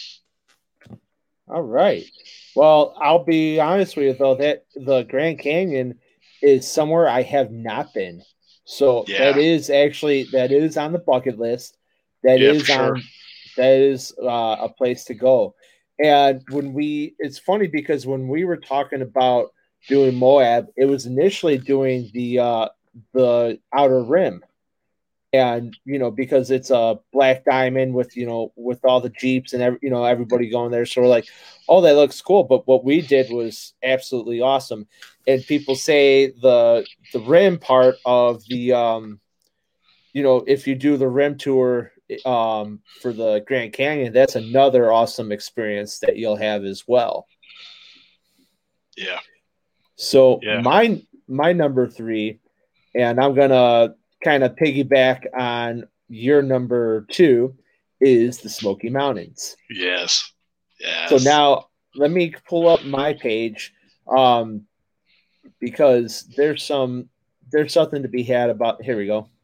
All right. Well, I'll be honest with you though, that the Grand Canyon is somewhere I have not been. So Yeah. that is actually that is on the bucket list. That Yeah, is for sure. on, that is uh, a place to go. And when we, it's funny because when we were talking about doing Moab, it was initially doing the uh, the outer rim, and you know, because it's a black diamond with, you know, with all the Jeeps and every, you know, everybody going there, so we're like, oh, that looks cool. But what we did was absolutely awesome. And people say the the rim part of the um you know, if you do the rim tour um for the Grand Canyon, that's another awesome experience that you'll have as well. Yeah. So yeah. my my number three, and I'm gonna kind of piggyback on your number two, is the Smoky Mountains. Yes. Yes. So now let me pull up my page, um, because there's some there's something to be had about. Here we go.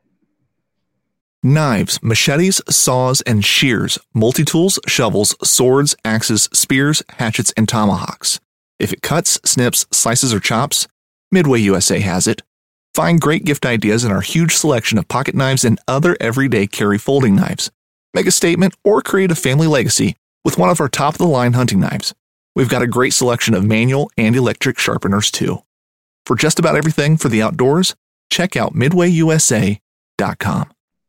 Knives, machetes, saws, and shears, multi-tools, shovels, swords, axes, spears, hatchets, and tomahawks. If it cuts, snips, slices, or chops, Midway U S A has it. Find great gift ideas in our huge selection of pocket knives and other everyday carry folding knives. Make a statement or create a family legacy with one of our top-of-the-line hunting knives. We've got a great selection of manual and electric sharpeners, too. For just about everything for the outdoors, check out midway u s a dot com.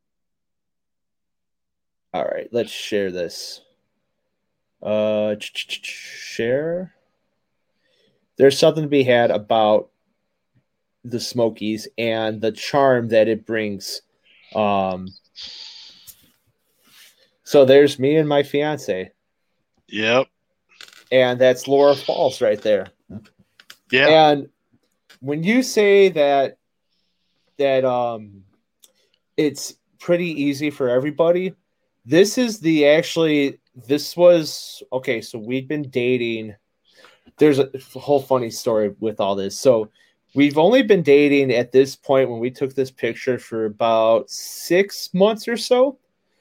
All right, let's share this. Uh, share. There's something to be had about the Smokies and the charm that it brings. Um, so there's me and my fiance. Yep. And that's Laurel Falls right there. Yeah. And when you say that that um, it's pretty easy for everybody, this is the actually this was okay. So we'd been dating. There's a whole funny story with all this. So we've only been dating at this point when we took this picture for about six months or so.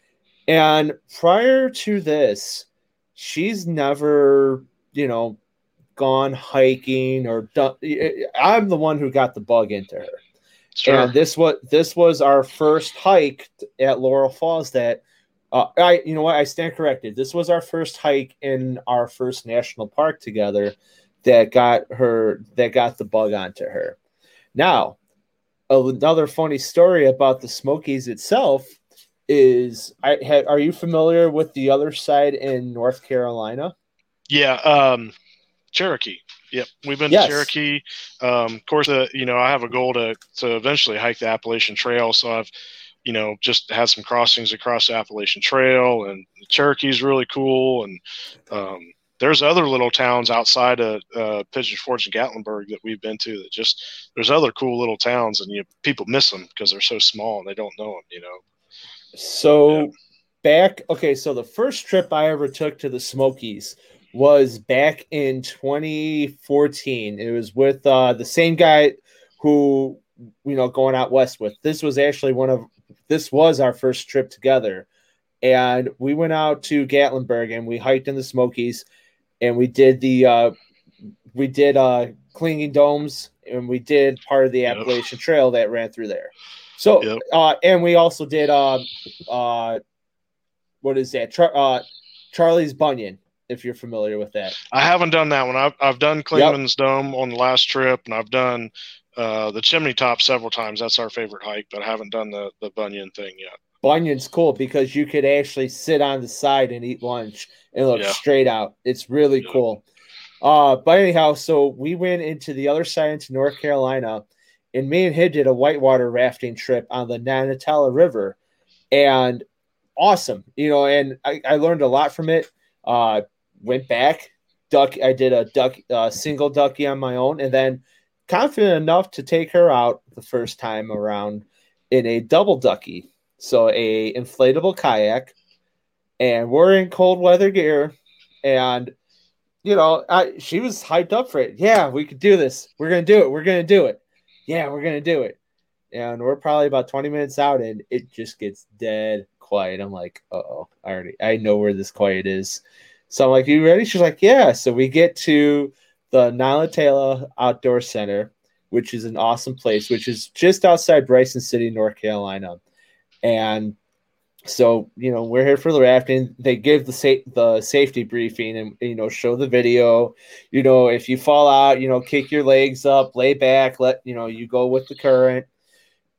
And prior to this, she's never, you know, gone hiking or done. I'm the one who got the bug into her. Sure. And this was this was our first hike at Laurel Falls that uh, I, you know what, I stand corrected. This was our first hike in our first national park together that got her, that got the bug onto her. Now, another funny story about the Smokies itself is, I had, are you familiar with the other side in North Carolina? Yeah. Um, Cherokee. Yep. We've been yes. to Cherokee. Um, of course, uh, you know, I have a goal to, to eventually hike the Appalachian Trail. So I've, you know, just had some crossings across the Appalachian Trail, and Cherokee's really cool. And um, there's other little towns outside of uh, Pigeon Forge and Gatlinburg that we've been to that just, there's other cool little towns, and you people miss them because they're so small and they don't know them, you know. So yeah. back, okay, so the first trip I ever took to the Smokies was back in twenty fourteen. It was with uh, the same guy who, you know, going out west with. This was actually one of, this was our first trip together. And we went out to Gatlinburg and we hiked in the Smokies, and we did the, uh, we did uh, Clinging Domes, and we did part of the yep. Appalachian Trail that ran through there. So, yep. uh, and we also did, uh, uh, what is that? Char- uh, Charlie's Bunyan, if you're familiar with that. I haven't done that one. I've, I've done Clingman's yep. Dome on the last trip, and I've done uh, the Chimney Top several times. That's our favorite hike, but I haven't done the, the Bunyan thing yet. Bunyan's cool because you could actually sit on the side and eat lunch and look yeah. straight out. It's really yeah. cool. Uh, but anyhow, so we went into the other side into North Carolina, and me and him did a whitewater rafting trip on the Nanatella River, and awesome, you know, and I, I learned a lot from it. Uh, went back, duck. I did a duck, uh, single ducky on my own, and then confident enough to take her out the first time around in a double ducky. So a inflatable kayak, and we're in cold weather gear, and you know, I, she was hyped up for it. Yeah, we could do this. We're going to do it. We're going to do it. Yeah, we're going to do it. And we're probably about twenty minutes out, and it just gets dead quiet. I'm like, uh-oh, I already, I know where this quiet is. So I'm like, you ready? She's like, yeah. So we get to the Nanatella Outdoor Center, which is an awesome place, which is just outside Bryson City, North Carolina. And so, you know, we're here for the rafting. They give the sa- the safety briefing and, you know, show the video. You know, if you fall out, you know, kick your legs up, lay back, let, you know, you go with the current.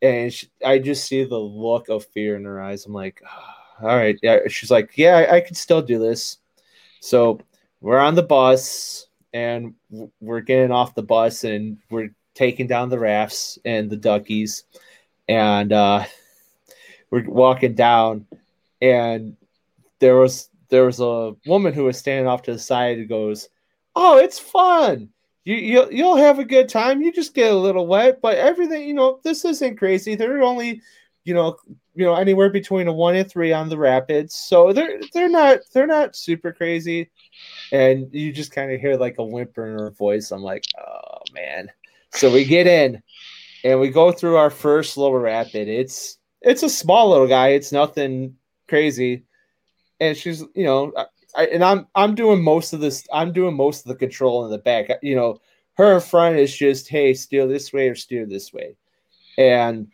And she, I just see the look of fear in her eyes. I'm like, oh, all right. Yeah. She's like, yeah, I, I can still do this. So we're on the bus and we're getting off the bus and we're taking down the rafts and the duckies. And uh, we're walking down and there was there was a woman who was standing off to the side and goes, oh, it's fun. You, you, you'll have a good time. You just get a little wet, but everything, you know, this isn't crazy. They're only, you know, you know, anywhere between a one and three on the rapids. So they're, they're not, they're not super crazy. And you just kind of hear like a whimper in her voice. I'm like, oh man. So we get in and we go through our first little rapid. It's, it's a small little guy. It's nothing crazy. And she's, you know, I, and I'm I'm doing most of this. I'm doing most of the control in the back. You know, her in front is just, hey, steer this way or steer this way. And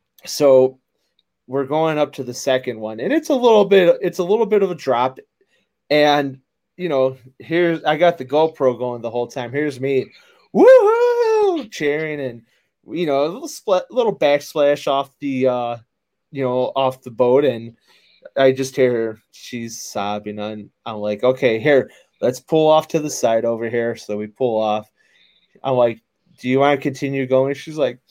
so we're going up to the second one, and it's a little bit. It's a little bit of a drop. And you know, here's I got the GoPro going the whole time. Here's me, woohoo, cheering, and you know, a little split, little backsplash off the, uh, you know, off the boat, and I just hear her, she's sobbing. And I'm like, okay, here, let's pull off to the side over here. So we pull off. I'm like, do you want to continue going? She's like,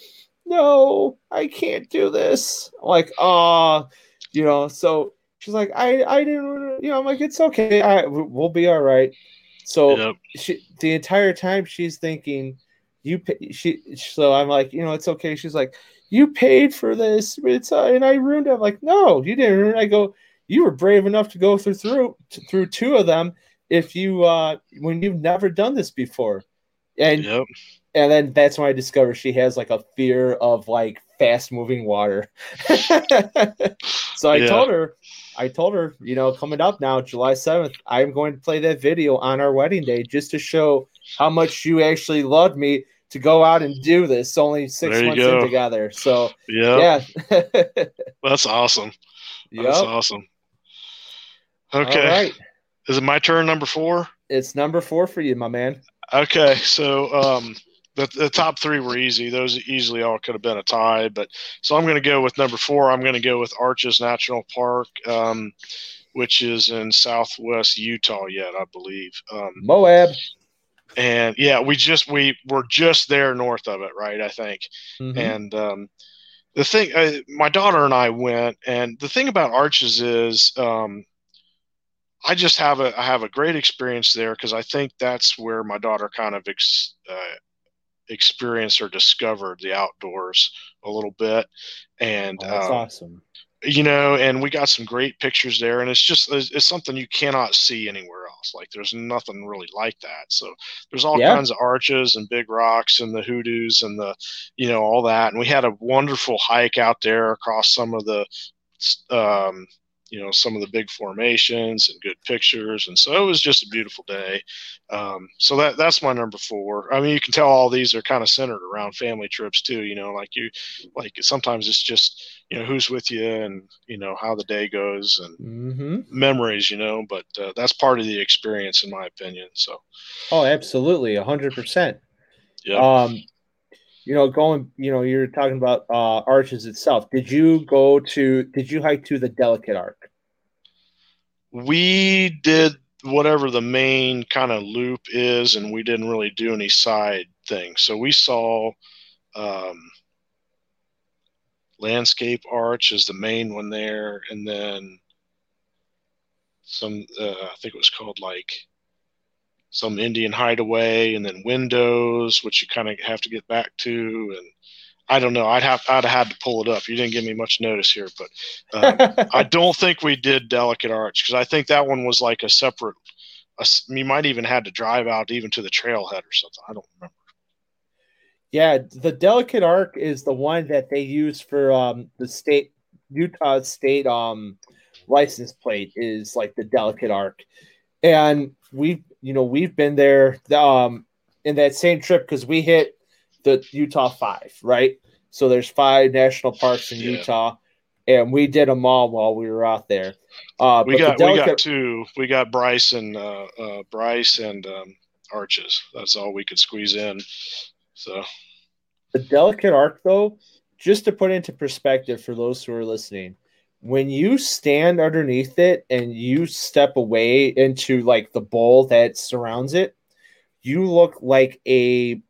no, I can't do this. I'm like, oh, you know, so she's like, I, I didn't, you know, I'm like, it's okay. I, we'll be all right. So yep. she, the entire time she's thinking, you, pay, she, so I'm like, you know, it's okay. She's like, you paid for this. It's uh, and I ruined it. I'm like, no, you didn't ruin it. I go, you were brave enough to go through through through two of them if you uh when you've never done this before. And yep. and then that's when I discovered she has like a fear of like fast moving water. So I yeah. told her, I told her, you know, coming up now, July seventh, I'm going to play that video on our wedding day just to show how much you actually loved me to go out and do this only six months go. in together. So yep. yeah. That's awesome. Yep. That's awesome. Okay. All right. Is it my turn, number four? It's number four for you, my man. Okay. So um the, the top three were easy. Those easily all could have been a tie, but so I'm going to go with number four. I'm going to go with Arches National Park, um, which is in southwest Utah yet, I believe. Um, Moab. And yeah, we just we were just there north of it, right? I think. Mm-hmm. And um, the thing, uh, my daughter and I went, and the thing about Arches is, um, I just have a I have a great experience there because I think that's where my daughter kind of ex, uh, experienced or discovered the outdoors a little bit, and oh, that's um, awesome. You know, and we got some great pictures there, and it's just it's, it's something you cannot see anywhere else. Like there's nothing really like that. So there's all yeah. kinds of arches and big rocks and the hoodoos and the, you know, all that. And we had a wonderful hike out there across some of the, um, you know, some of the big formations and good pictures. And so it was just a beautiful day. Um, so that that's my number four. I mean, you can tell all these are kind of centered around family trips too, you know, like you, like sometimes it's just, you know, who's with you and, you know, how the day goes and mm-hmm. memories, you know, but uh, that's part of the experience in my opinion. So. Oh, absolutely. A hundred percent. Yeah. Um, You know, going, you know, you're talking about uh, Arches itself. Did you go to, did you hike to the Delicate Arc? We did whatever the main kind of loop is, and we didn't really do any side things. So we saw um, Landscape Arch is the main one there, and then some, uh, I think it was called like, some Indian Hideaway, and then Windows, which you kind of have to get back to. And I don't know. I'd have I'd have had to pull it up. You didn't give me much notice here, but um, I don't think we did Delicate Arch because I think that one was like a separate. A, you might even had to drive out even to the trailhead or something. I don't remember. Yeah, the Delicate Arc is the one that they use for um, the state Utah state um, license plate is like the Delicate Arc, and we. You know, we've been there um, in that same trip because we hit the Utah five, right? So there's five national parks in yeah. Utah, and we did them all while we were out there. Uh, we got Delicate... we got two. We got Bryce and uh, uh, Bryce and um, Arches. That's all we could squeeze in. So the Delicate Arc, though, just to put into perspective for those who are listening, when you stand underneath it and you step away into like the bowl that surrounds it, you look like a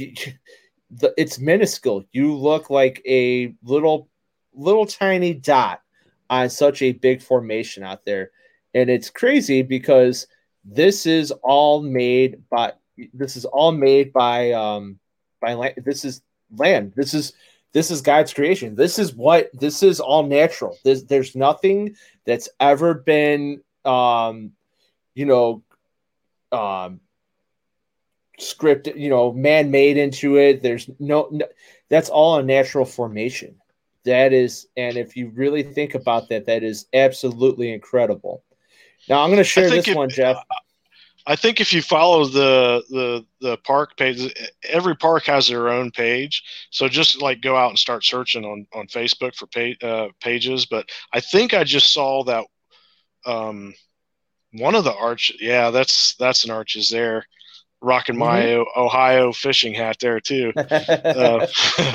it's minuscule. You look like a little little tiny dot on such a big formation out there. And it's crazy because this is all made by this is all made by um by land. This is land. This is this is God's creation. This is what this is all natural. There's there's nothing that's ever been um you know um scripted, you know, man-made into it. There's no, no that's all a natural formation. That is, and if you really think about that, that is absolutely incredible. Now I'm going to share this if, one, Jeff. I think if you follow the the the park page, every park has their own page. So just like go out and start searching on on Facebook for page, uh, pages. But I think I just saw that um, one of the arch. Yeah, that's that's an Arches there. Rocking my mm-hmm. Ohio fishing hat there too. uh,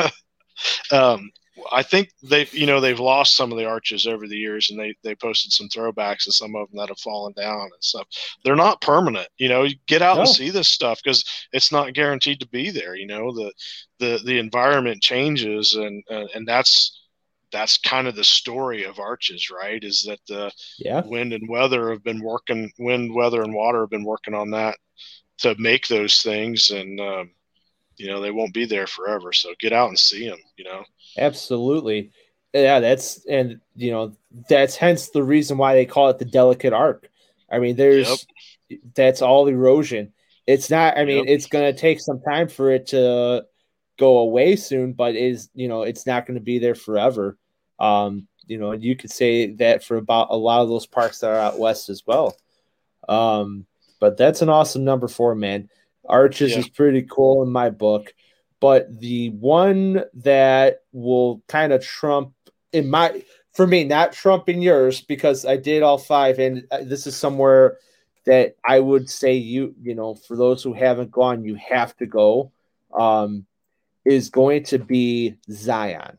um, I think they've, you know, they've lost some of the arches over the years, and they, they posted some throwbacks of some of them that have fallen down and stuff. They're not permanent, you know. You get out no. and see this stuff because it's not guaranteed to be there. You know, the the the environment changes, and uh, and that's that's kind of the story of Arches, right? Is that the yeah. wind and weather have been working, wind, weather, and water have been working on that to make those things, and um, you know, they won't be there forever. So get out and see them, you know. Absolutely. Yeah, that's, and you know, that's hence the reason why they call it the delicate arc. I mean, there's yep. that's all erosion. It's not, I mean, yep. it's going to take some time for it to go away soon, but is, you know, it's not going to be there forever. Um, you know, and you could say that for about a lot of those parks that are out west as well. Um, but that's an awesome number four, man. Arches yeah. is pretty cool in my book. But the one that will kind of trump in my, for me, not trump in yours, because I did all five, and this is somewhere that I would say you, you know, for those who haven't gone, you have to go, um, is going to be Zion.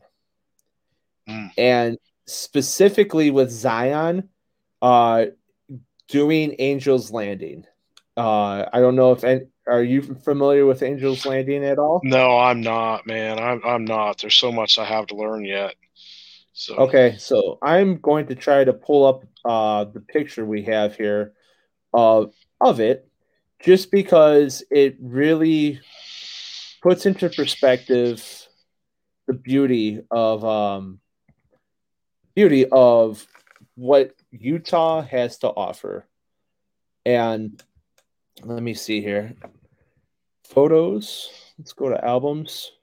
Mm. And specifically with Zion, uh, doing Angel's Landing. Uh, I don't know if any, are you familiar with Angel's Landing at all? No, I'm not, man. I'm I'm not. There's so much I have to learn yet. So okay, so I'm going to try to pull up uh, the picture we have here of of it, just because it really puts into perspective the beauty of um, beauty of what Utah has to offer. And let me see here. Photos. Let's go to albums.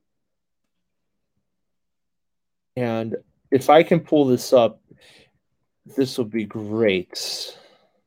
And if I can pull this up, this will be great.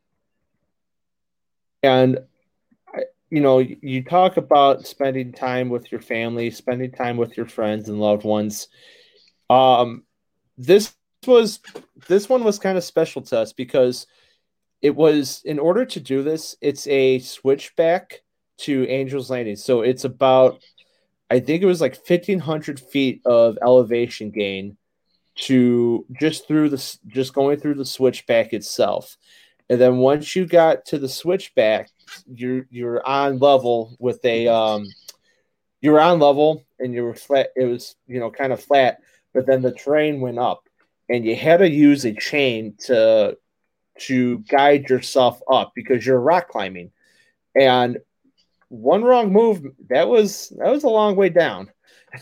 And, you know, you talk about spending time with your family, spending time with your friends and loved ones. Um, this was this one was kind of special to us because it was, in order to do this, it's a switchback to Angel's Landing. So it's about, I think it was like fifteen hundred feet of elevation gain to just through the, just going through the switchback itself. And then once you got to the switchback, you're, you're on level with a, um, you were on level and you were flat. It was, you know, kind of flat, but then the terrain went up and you had to use a chain to, to guide yourself up because you're rock climbing. And one wrong move, that was that was a long way down.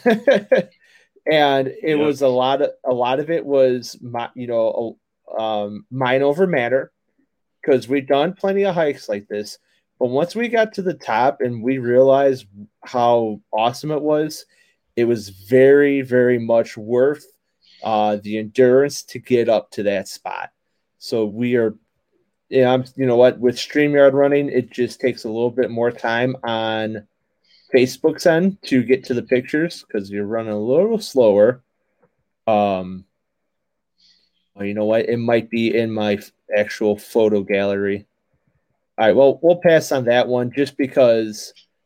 And it yep. was a lot of a lot of it was, you know, um, mind over matter, because we've done plenty of hikes like this. But once we got to the top and we realized how awesome it was, it was very, very much worth uh, the endurance to get up to that spot. So we are, yeah, I'm, you know what, with StreamYard running, it just takes a little bit more time on Facebook's end to get to the pictures because you're running a little slower. Um, well, you know what, it might be in my actual photo gallery. All right, well, we'll pass on that one just because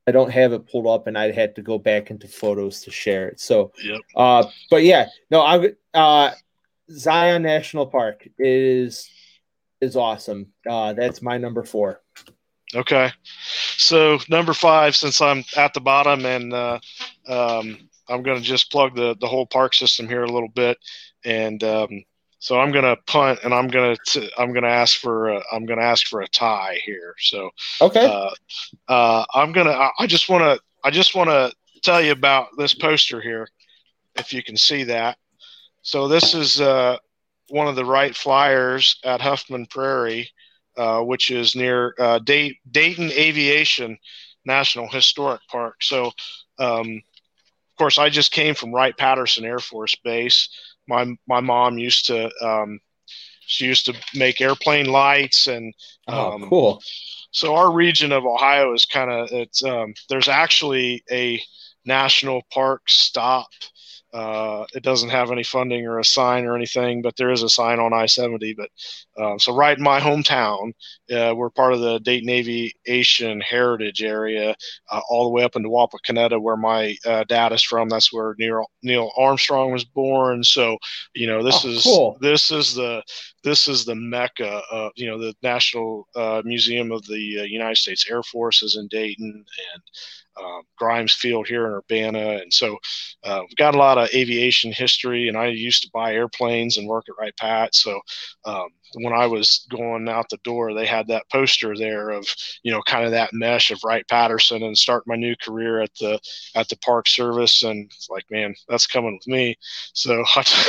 I don't have it pulled up, and I'd had to go back into photos to share it. So, yep. uh, but yeah, no, I'm uh, Zion National Park is is awesome. Uh, that's my number four. Okay, so number five, since I'm at the bottom, and uh, um, I'm going to just plug the the whole park system here a little bit, and um, so I'm going to punt, and I'm going to I'm going to ask for a, I'm going to ask for a tie here. So okay, uh, uh, I'm gonna I just want to I just want to tell you about this poster here, if you can see that. So this is uh, one of the Wright Flyers at Huffman Prairie, uh, which is near uh, Day- Dayton Aviation National Historic Park. So, um, of course, I just came from Wright-Patterson Air Force Base. My my mom used to um, she used to make airplane lights, and um, oh, cool. So our region of Ohio is kind of it's um, there's actually a national park stop. Uh, it doesn't have any funding or a sign or anything, but there is a sign on I seventy. But um, so right in my hometown, uh, we're part of the Dayton Aviation Heritage Area, uh, all the way up into Wapakoneta, where my uh, dad is from. That's where Neil, Neil Armstrong was born. So, you know, this oh, is cool. this is the this is the mecca of, you know, the National uh, Museum of the uh, United States Air Force is in Dayton, and Uh, Grimes Field here in Urbana. And so uh, we've got a lot of aviation history, and I used to buy airplanes and work at Wright-Pat. So um, when I was going out the door, they had that poster there of, you know, kind of that mesh of Wright-Patterson and start my new career at the, at the Park Service. And it's like, man, that's coming with me. So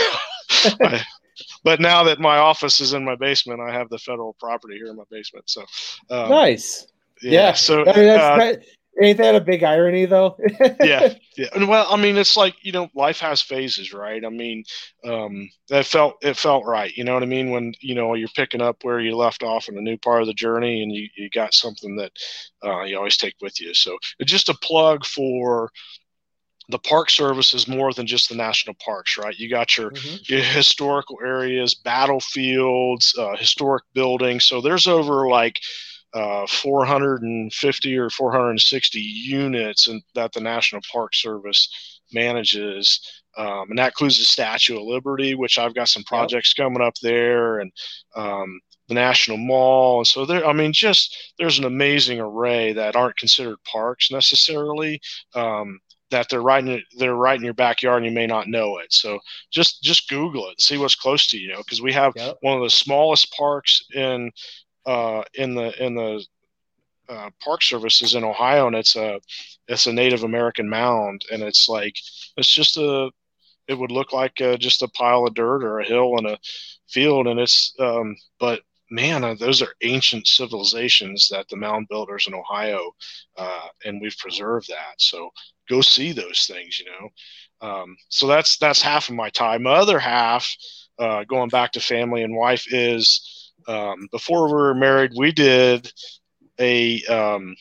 I, but now that my office is in my basement, I have the federal property here in my basement. So um, nice. Yeah. yeah. So I mean, that's, uh, that, ain't that a big irony, though? yeah, yeah. And well, I mean, it's like, you know, life has phases, right? I mean, um, that felt it felt right. You know what I mean? When, you know, you're picking up where you left off in a new part of the journey, and you, you got something that uh, you always take with you. So just a plug for the Park Service is more than just the national parks, right? You got your, mm-hmm. your historical areas, battlefields, uh, historic buildings. So there's over like Uh, four hundred fifty or four hundred sixty units in, that the National Park Service manages. Um, and that includes the Statue of Liberty, which I've got some projects yep. coming up there, and um, the National Mall. And so there, I mean, just there's an amazing array that aren't considered parks necessarily, um, that they're right in, they're right in your backyard, and you may not know it. So just, just Google it, see what's close to you, you know, because we have yep. one of the smallest parks in Uh, in the in the uh, Park Services in Ohio, and it's a it's a Native American mound, and it's like it's just a it would look like a, just a pile of dirt or a hill in a field, and it's um, but man, uh, those are ancient civilizations that the mound builders in Ohio, uh, and we've preserved that. So go see those things, you know. Um, so that's that's half of my time. My other half, uh, going back to family and wife, is Um, before we were married, we did a, um,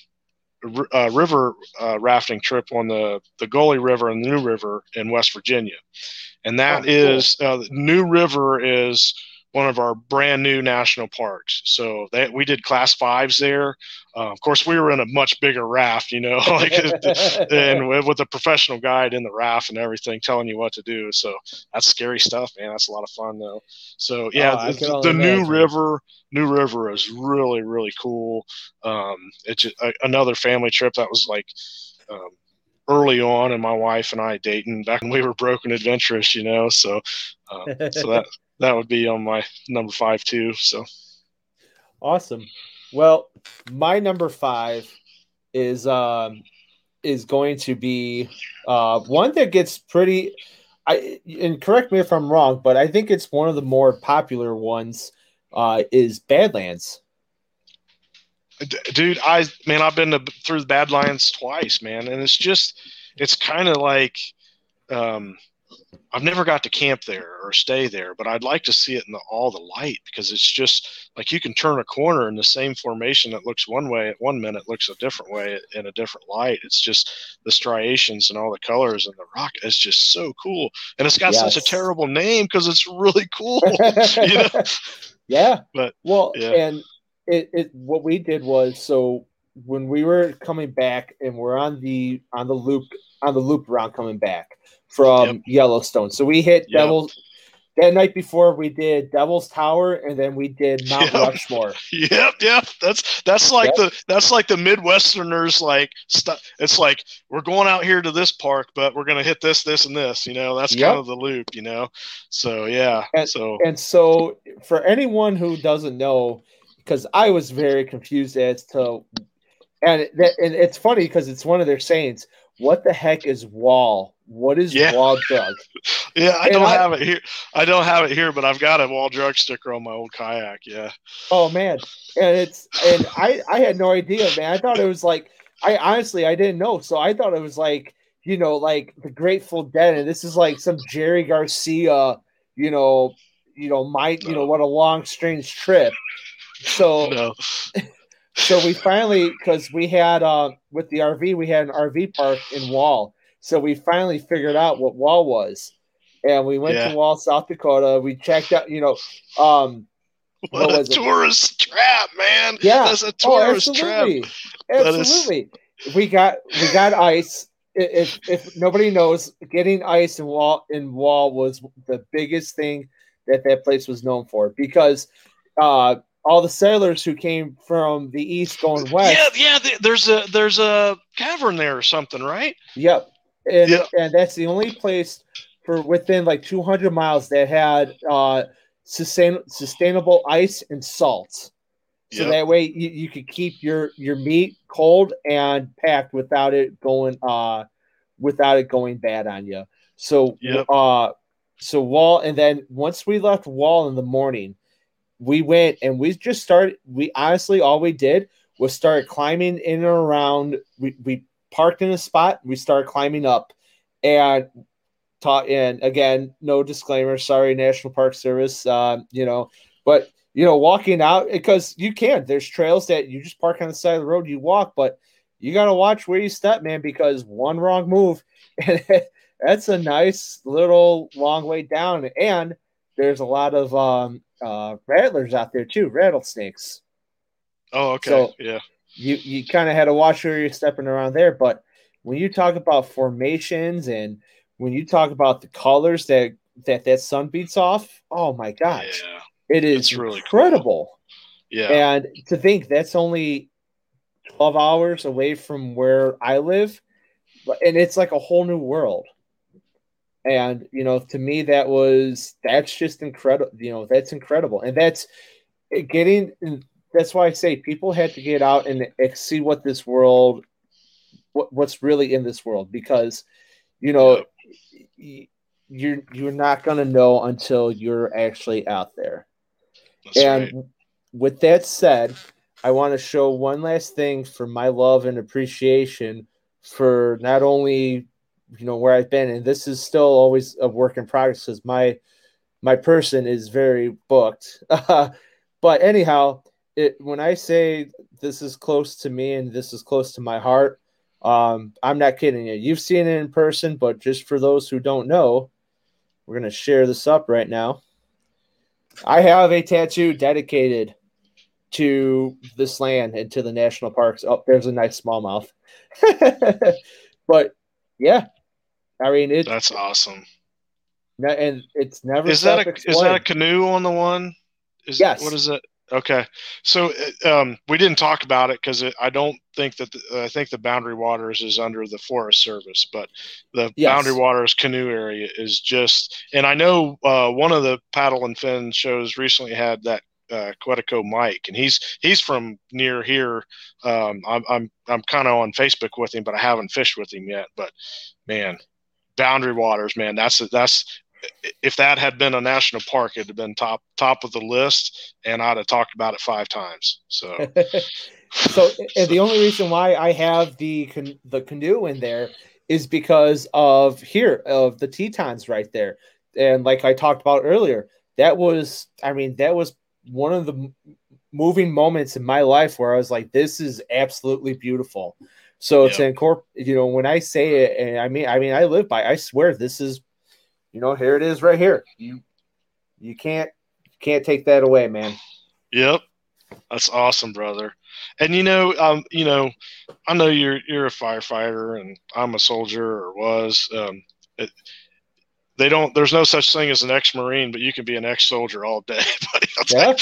a river uh, rafting trip on the, the Gully River and the New River in West Virginia. And that oh, is, cool. uh, New River is one of our brand new national parks. So that we did class fives there. Uh, of course, we were in a much bigger raft, you know, like, and with a professional guide in the raft and everything, telling you what to do. So that's scary stuff, man. That's a lot of fun, though. So yeah, oh, the, the New River, New River is really, really cool. Um, it's just a, another family trip that was like um, early on, and my wife and I dating back when we were broke and adventurous, you know. So, um, so that. That would be on my number five too. So awesome. Well, my number five is um is going to be uh one that gets pretty. I and correct me if I'm wrong, but I think it's one of the more popular ones. Uh, is Badlands. Dude, I man, I've been to, through the Badlands twice, man, and it's just it's kind of like. Um, I've never got to camp there or stay there, but I'd like to see it in the, all the light, because it's just like you can turn a corner in the same formation that looks one way at one minute looks a different way in a different light. It's just the striations and all the colors and the rock. It's just so cool. And it's got yes. such a terrible name because it's really cool. You know? Yeah. But well, yeah. and it, it, what we did was, so when we were coming back, and we're on the on the loop on the loop around coming back from Yep. Yellowstone. So we hit Yep. Devil's that night before. We did Devil's Tower, and then we did Mount Yep. Rushmore. Yep, yep. That's that's like Yep. the that's like the Midwesterners like stuff. It's like we're going out here to this park, but we're gonna hit this, this, and this. You know, that's Yep. kind of the loop. You know, so yeah. And, so and so for anyone who doesn't know, because I was very confused as to, and that and it's funny because it's one of their sayings. What the heck is wall? What is Yeah. wall drug? yeah, I and don't I- have it here. I don't have it here, but I've got a wall drug sticker on my old kayak. Yeah. Oh man, and it's and I I had no idea, man. I thought it was like I honestly I didn't know, so I thought it was like you know like the Grateful Dead, and this is like some Jerry Garcia, you know, you know my you know No. what a long strange trip. So No. so we finally because we had uh with the R V we had an R V park in Wall, so we finally figured out what Wall was, and we went Yeah. to Wall, South Dakota. We checked out, you know, um. What, What a was it? tourist trap, man. Yeah. That's a Oh, tourist absolutely. trap. That is- Absolutely. We got we got ice. If if nobody knows, getting ice in Wall in Wall was the biggest thing that that place was known for, because uh, all the settlers who came from the east going west. Yeah, yeah. th- There's a there's a cavern there or something, right? Yep. And Yep. and that's the only place for within like two hundred miles that had uh, sustain, sustainable ice and salt. So Yep. that way you, you could keep your, your meat cold and packed without it going uh without it going bad on you. So Yep. uh so Wall, and then once we left Wall in the morning, we went and we just started we honestly all we did was start climbing in and around. We we parked in a spot, we started climbing up and taught and again, no disclaimer, sorry National Park Service, um, you know, but you know, walking out, because you can. There's trails that you just park on the side of the road, you walk, but you got to watch where you step, man, because one wrong move, and that's a nice little long way down. And there's a lot of um, uh, rattlers out there too, rattlesnakes. Oh, okay. So- yeah. You you kind of had to watch where you're stepping around there. But when you talk about formations and when you talk about the colors that that that sun beats off, oh my gosh. Yeah. It is It's really cool. incredible. Yeah. And to think that's only twelve hours away from where I live, but and it's like a whole new world. And you know, to me, that was that's just incredible. You know, that's incredible, and that's getting. That's why I say people had to get out and see what this world, what, what's really in this world, because you know, Yep. you're you're not gonna know until you're actually out there. That's And right. with that said, I want to show one last thing for my love and appreciation for not only, you know, where I've been, and this is still always a work in progress because my my person is very booked. But anyhow, it, when I say this is close to me and this is close to my heart, um, I'm not kidding you. You've seen it in person, but just for those who don't know, we're going to share this up right now. I have a tattoo dedicated to this land and to the national parks. Oh, there's a nice smallmouth. But yeah, I mean it. That's awesome. And it's never. Is that a is that a self-explained. canoe on the one? Is Yes. What is it? Okay. So um, we didn't talk about it because I don't think that the, I think the Boundary Waters is under the Forest Service, but the Yes. Boundary Waters canoe area is just. And I know uh, one of the Paddle and Fin shows recently had that uh, Quetico Mike, and he's he's from near here. Um, I'm I'm I'm kind of on Facebook with him, but I haven't fished with him yet. But man, Boundary Waters, man, that's that's. If that had been a national park, it'd have been top top of the list, and I'd have talked about it five times. So, So, and the only reason why I have the can- the canoe in there is because of here of the Tetons right there, and like I talked about earlier, that was I mean that was one of the m- moving moments in my life where I was like, this is absolutely beautiful. So Yeah. to incorporate, you know, when I say it, and I mean, I mean, I live by. I swear, this is, you know, here it is right here. You you can't can't take that away, man. yep, That's awesome, brother. And you know, um, you know, I know you're you're a firefighter, and I'm a soldier or was. Um, it, they don't. There's no such thing as an ex-Marine, but you can be an ex-soldier all day, buddy. Yeah.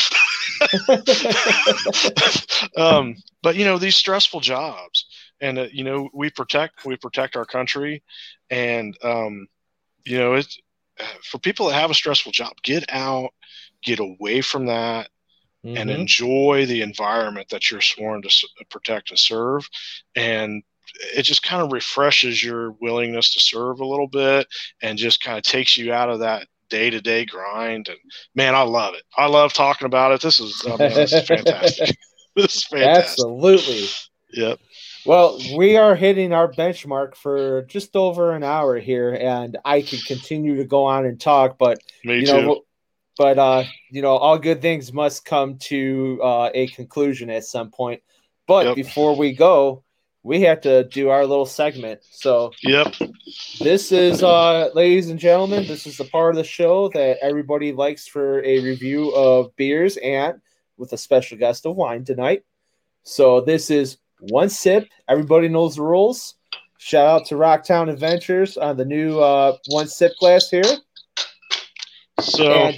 um, but you know, these stressful jobs, and uh, you know, we protect we protect our country, and um, you know, it's for people that have a stressful job, get out, get away from that. Mm-hmm. And enjoy the environment that you're sworn to s- protect and serve. And it just kind of refreshes your willingness to serve a little bit and just kind of takes you out of that day-to-day grind. And man, I love it. I love talking about it. This is, I mean, this is fantastic. This is fantastic. Absolutely. Yep. Well, we are hitting our benchmark for just over an hour here, and I could continue to go on and talk, but Me you too. know, But, uh, you know, all good things must come to uh, a conclusion at some point. But Yep. before we go, we have to do our little segment. So, yep. This is, uh, ladies and gentlemen, this is the part of the show that everybody likes for a review of beers and with a special guest of wine tonight. So, this is one sip. Everybody knows the rules. Shout out to Rocktown Adventures on the new uh, one sip glass here. So. And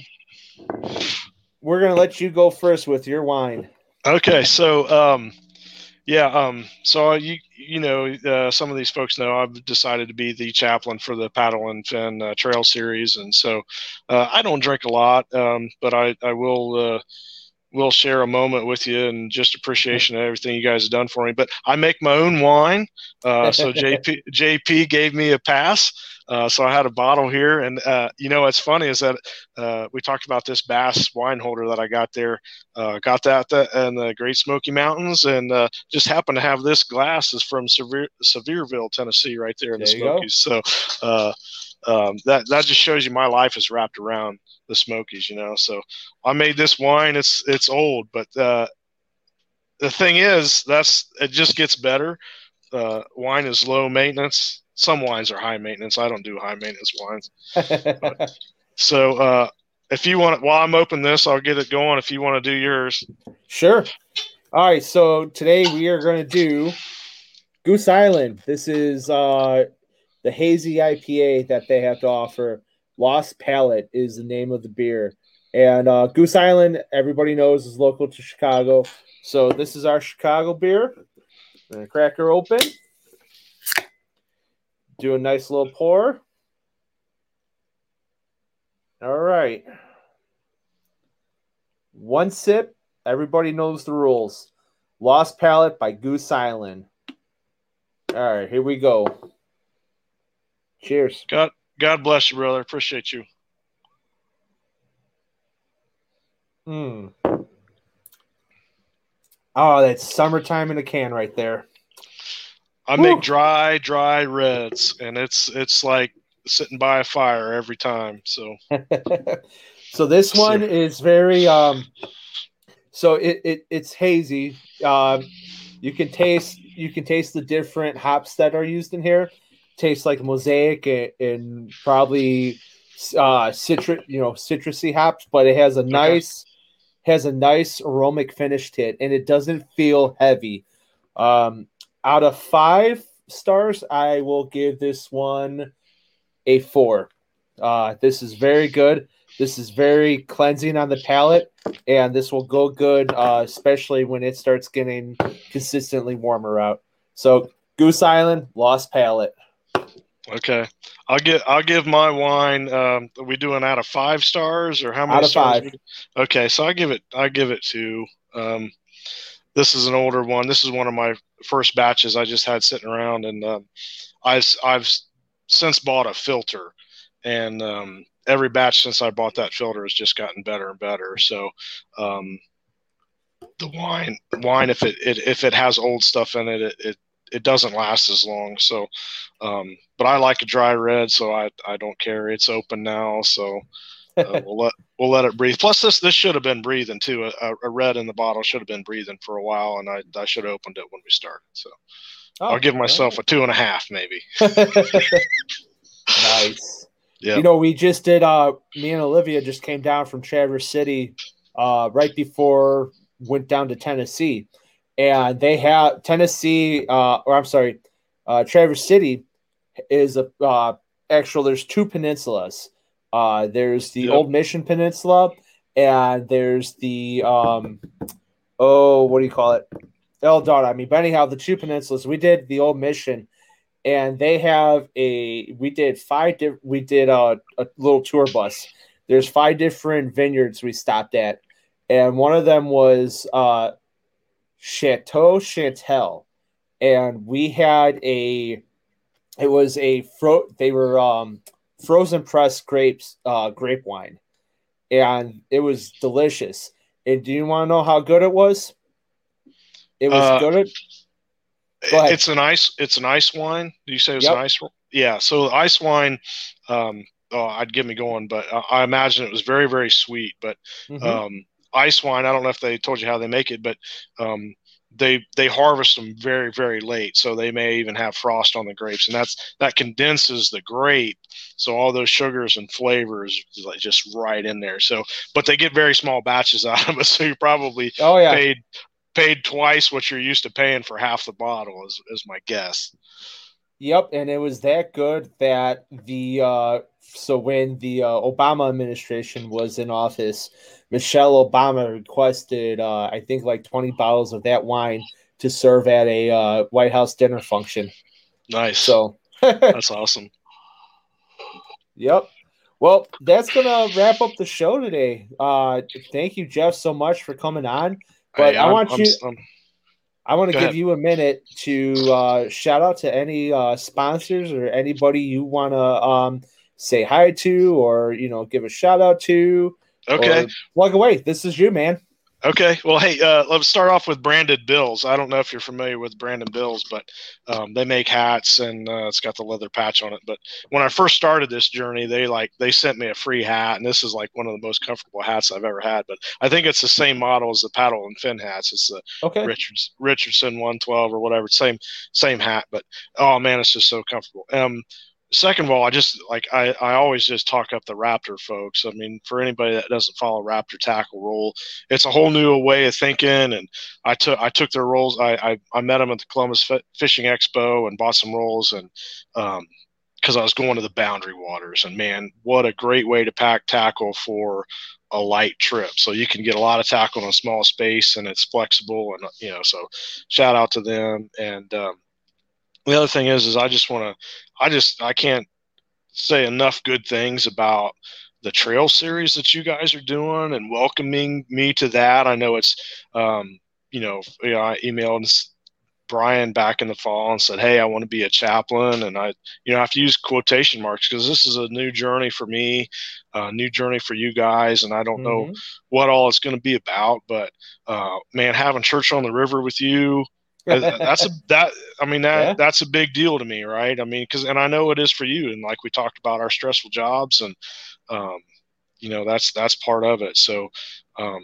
we're going to let you go first with your wine. Okay. So, um, yeah. Um, so you, you know, uh, some of these folks know I've decided to be the chaplain for the Paddle and Fin uh, Trail Series. And so, uh, I don't drink a lot, um, but I, I will, uh, will share a moment with you and just appreciation of everything you guys have done for me. But I make my own wine. Uh, so J P, J P gave me a pass. Uh, so I had a bottle here, and uh, you know what's funny is that uh, we talked about this Bass wine holder that I got there. Uh, got that in the Great Smoky Mountains, and uh, just happened to have this glass is from Sevier, Sevierville, Tennessee, right there in there the Smokies. So uh, um, that that just shows you my life is wrapped around the Smokies, you know. So I made this wine. It's it's old, but uh, the thing is, that's it just gets better. Uh, wine is low maintenance. Some wines are high maintenance. I don't do high maintenance wines. But, so uh, if you want, while I'm opening this, I'll get it going. If you want to do yours, sure. All right. So today we are going to do Goose Island. This is uh, the hazy I P A that they have to offer. Lost Palate is the name of the beer, and uh, Goose Island, everybody knows, is local to Chicago. So this is our Chicago beer. I'm gonna crack her open. Do a nice little pour. All right. One sip. Everybody knows the rules. Lost Palate by Goose Island. All right, here we go. Cheers. God, God bless you, brother. Appreciate you. Hmm. Oh, that's summertime in a can right there. I make dry, dry reds, and it's it's like sitting by a fire every time. So, so this one so. is very um. So it, it it's hazy. Um, you can taste you can taste the different hops that are used in here. Tastes like mosaic and, and probably uh citrus you know citrusy hops, but it has a nice okay. has a nice aromatic finish to it, and it doesn't feel heavy. Um. Out of five stars, I will give this one a four. Uh, this is very good. This is very cleansing on the palate, and this will go good, uh, especially when it starts getting consistently warmer out. So, Goose Island, Lost Palate. Okay, I'll get. I'll give my wine. Um, are we doing out of five stars or how many out of stars? Five. Okay, so I give it. I give it two. Um, This is an older one. This is one of my first batches I just had sitting around, and um, I've I've since bought a filter, and um, every batch since I bought that filter has just gotten better and better. So um, the wine wine if it, it if it has old stuff in it, it it, it doesn't last as long. So, um, but I like a dry red, so I I don't care. It's open now, so. Uh, we'll let we'll let it breathe. Plus, this this should have been breathing too. A, a red in the bottle should have been breathing for a while, and I I should have opened it when we started. So oh, I'll give myself right. a two and a half, maybe. Nice. Yeah. You know, we just did. Uh, me and Olivia just came down from Traverse City, uh, right before went down to Tennessee, and they have Tennessee, uh, or I'm sorry, uh, Traverse City is a uh, actual. There's two peninsulas. Uh, there's the Yep. Old Mission Peninsula, and there's the um, oh, what do you call it? El Dorado. I mean, but anyhow, the two peninsulas. We did the Old Mission, and they have a. We did five. Di- we did a, a little tour bus. There's five different vineyards we stopped at, and one of them was uh, Chateau Chantel, and we had a. It was a fro. They were um, frozen pressed grapes, uh, grape wine, and it was delicious. And do you want to know how good it was? It was Uh, good. Go ahead. It's an ice. It's an ice wine. Do you say it was Yep. an ice? Yeah. So ice wine. Um, oh, I'd get me going, but I, I imagine it was very, very sweet. But Mhm. um, ice wine. I don't know if they told you how they make it, but um, they they harvest them very, very late, so they may even have frost on the grapes, and that's that condenses the grape, so all those sugars and flavors like just right in there. So, but they get very small batches out of it, so you probably Oh yeah. paid paid twice what you're used to paying for half the bottle, is is my guess. Yep, and it was that good that the uh, so when the uh, Obama administration was in office, Michelle Obama requested uh, I think like twenty bottles of that wine to serve at a uh, White House dinner function. Nice. So, That's awesome. yep. Well, that's gonna wrap up the show today. Uh, thank you, Jeff, so much for coming on. But Hey, I I'm- want I'm- you. I'm- I want to Go give ahead. you a minute to uh, shout out to any uh, sponsors or anybody you want to um, say hi to, or you know, give a shout out to. okay. Or plug away. This is you, man. Okay. Well, hey, uh, let's start off with Branded Bills. I don't know if you're familiar with Branded Bills, but um, they make hats, and uh, it's got the leather patch on it. But when I first started this journey, they like they sent me a free hat, and this is like one of the most comfortable hats I've ever had. But I think it's the same model as the paddle and fin hats. It's the Okay. Richards Richardson one twelve or whatever. Same same hat, but oh man, it's just so comfortable. Um, second of all, I just like I, I always just talk up the Raptor folks. I mean, for anybody that doesn't follow Raptor Tackle Roll, it's a whole new way of thinking. And I took I took their rolls. I I, I met them at the Columbus F- Fishing Expo and bought some rolls, and um, because I was going to the Boundary Waters, and man, what a great way to pack tackle for a light trip. So you can get a lot of tackle in a small space, and it's flexible, and you know, so shout out to them. And um, the other thing is, is I just want to, I just, I can't say enough good things about the trail series that you guys are doing and welcoming me to that. I know it's, um, you know, you know, I emailed Brian back in the fall and said, hey, I want to be a chaplain. And I, you know, I have to use quotation marks because this is a new journey for me, a new journey for you guys. And I don't know Mhm. what all it's going to be about, but uh, man, having church on the river with you, uh, that's a, that, I mean, that, Yeah. that's a big deal to me. Right. I mean, cause, and I know it is for you. And like we talked about our stressful jobs and, um, you know, that's, that's part of it. So, um,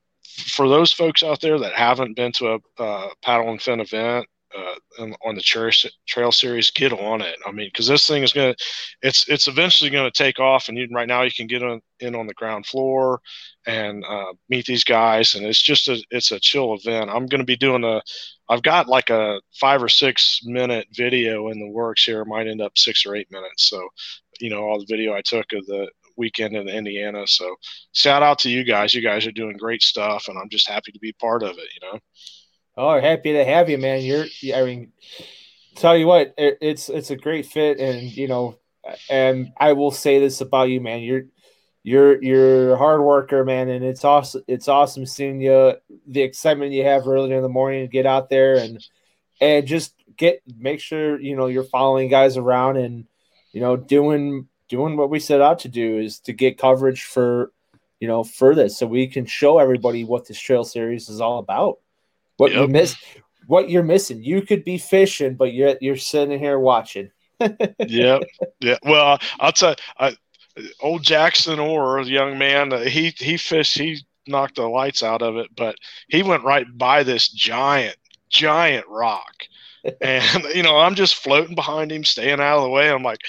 for those folks out there that haven't been to a uh, paddle and fin event uh, on, on the trail, trail series, get on it. I mean, because this thing is going to, it's it's eventually going to take off. And you, right now you can get on, in on the ground floor and uh, meet these guys. And it's just a, it's a chill event. I'm going to be doing a, I've got like a five or six minute video in the works here. It might end up six or eight minutes. So, you know, all the video I took of the weekend in Indiana. So shout out to you guys. You guys are doing great stuff, and I'm just happy to be part of it, you know? Oh, happy to have you, man. You're, I mean, tell you what, it, it's it's a great fit, and you know, and I will say this about you, man. You're you're you're a hard worker, man, and it's awesome. It's awesome seeing you, the excitement you have earlier in the morning to get out there and and just get make sure you know you're following guys around and you know doing doing what we set out to do is to get coverage for you know for this, so we can show everybody what this trail series is all about. What Yep. you miss, what you're missing. You could be fishing, but you're you're sitting here watching. Yep. Yeah. Well, I'll tell you, I, old Jackson Orr, a young man, uh, he he fished, he knocked the lights out of it, but he went right by this giant, giant rock. And, you know, I'm just floating behind him, staying out of the way. I'm like,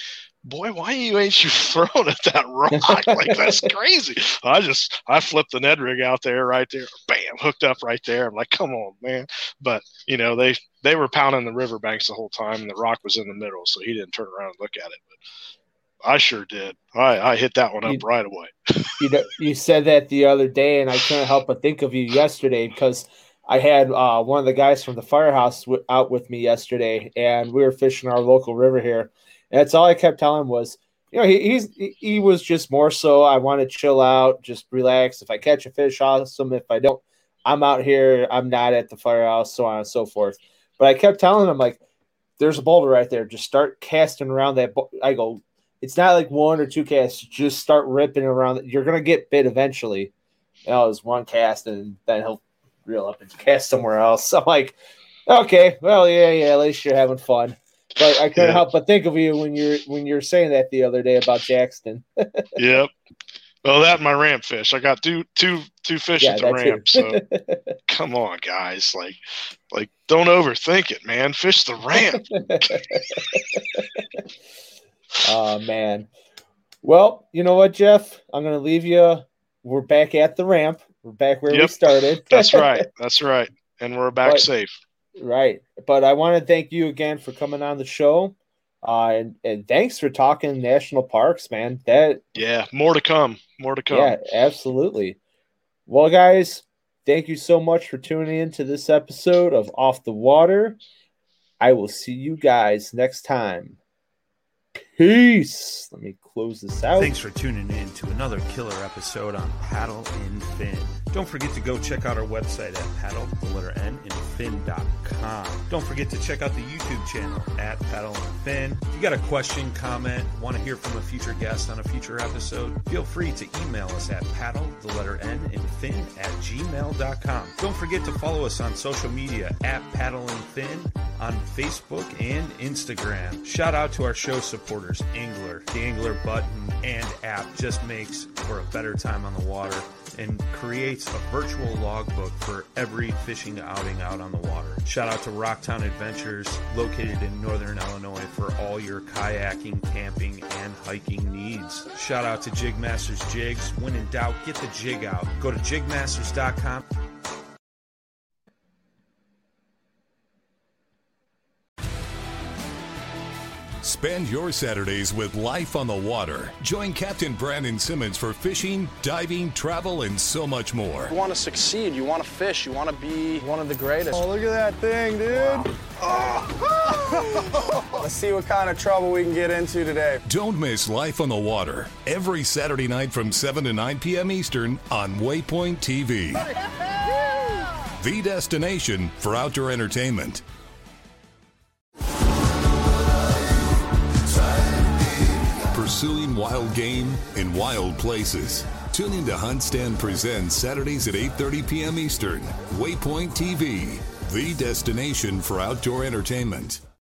boy, why you ain't you throwing at that rock? Like, that's crazy. I just, I flipped the Ned rig out there right there. Bam, hooked up right there. I'm like, come on, man. But, you know, they, they were pounding the riverbanks the whole time, and the rock was in the middle, so he didn't turn around and look at it. But I sure did. I, I hit that one up you, right away. you know, you said that the other day, and I couldn't help but think of you yesterday because I had uh, one of the guys from the firehouse w- out with me yesterday, and we were fishing our local river here. And that's all I kept telling him was, you know, he he's, he was just more so, I want to chill out, just relax. If I catch a fish, awesome. If I don't, I'm out here. I'm not at the firehouse, so on and so forth. But I kept telling him, like, there's a boulder right there. Just start casting around that. Bo-. I go, it's not like one or two casts. Just start ripping around. You're going to get bit eventually. You know, it was one cast, and then he'll reel up and cast somewhere else. So I'm like, okay, well, yeah, yeah, at least you're having fun. But I couldn't yeah. help but think of you when you're when you're saying that the other day about Jackson. Yep. Well, that and my ramp fish. I got two two two fish yeah, at the ramp. So come on, guys. Like like don't overthink it, man. Fish the ramp. Oh man. Well, you know what, Jeff? I'm gonna leave you. We're back at the ramp. We're back where yep. we started. That's right. That's right. And we're back but, safe. Right. But I want to thank you again for coming on the show. Uh, and, and thanks for talking national parks, man. That Yeah, more to come. More to come. Yeah, absolutely. Well, guys, thank you so much for tuning in to this episode of Off the Water. I will see you guys next time. Peace. Let me close this out. Thanks for tuning in to another killer episode on Paddle and Fin. Don't forget to go check out our website at paddle, the letter N, and fin dot com. Don't forget to check out the YouTube channel at Paddle and Fin. If you got a question, comment, want to hear from a future guest on a future episode, feel free to email us at paddle, the letter N, and fin at gmail dot com. Don't forget to follow us on social media at Paddle and Fin on Facebook and Instagram. Shout out to our show supporters, Angler. The Angler button and app just makes for a better time on the water and creates a virtual logbook for every fishing outing out on the water. Shout out to Rocktown Adventures, located in northern Illinois, for all your kayaking, camping, and hiking needs. Shout out to Jig Masters Jigs. When in doubt, get the jig out. Go to jig masters dot com. Spend your Saturdays with life on the water. Join Captain Brandon Simmons for fishing, diving, travel, and so much more. You want to succeed, you want to fish, you want to be one of the greatest. Oh, look at that thing, dude. Wow. Oh. Let's see what kind of trouble we can get into today. Don't miss Life on the Water every Saturday night from seven to nine p.m. Eastern on Waypoint T V. The destination for outdoor entertainment. Pursuing wild game in wild places. Tune in to Hunt Stand Presents Saturdays at eight thirty p.m. Eastern. Waypoint T V, the destination for outdoor entertainment.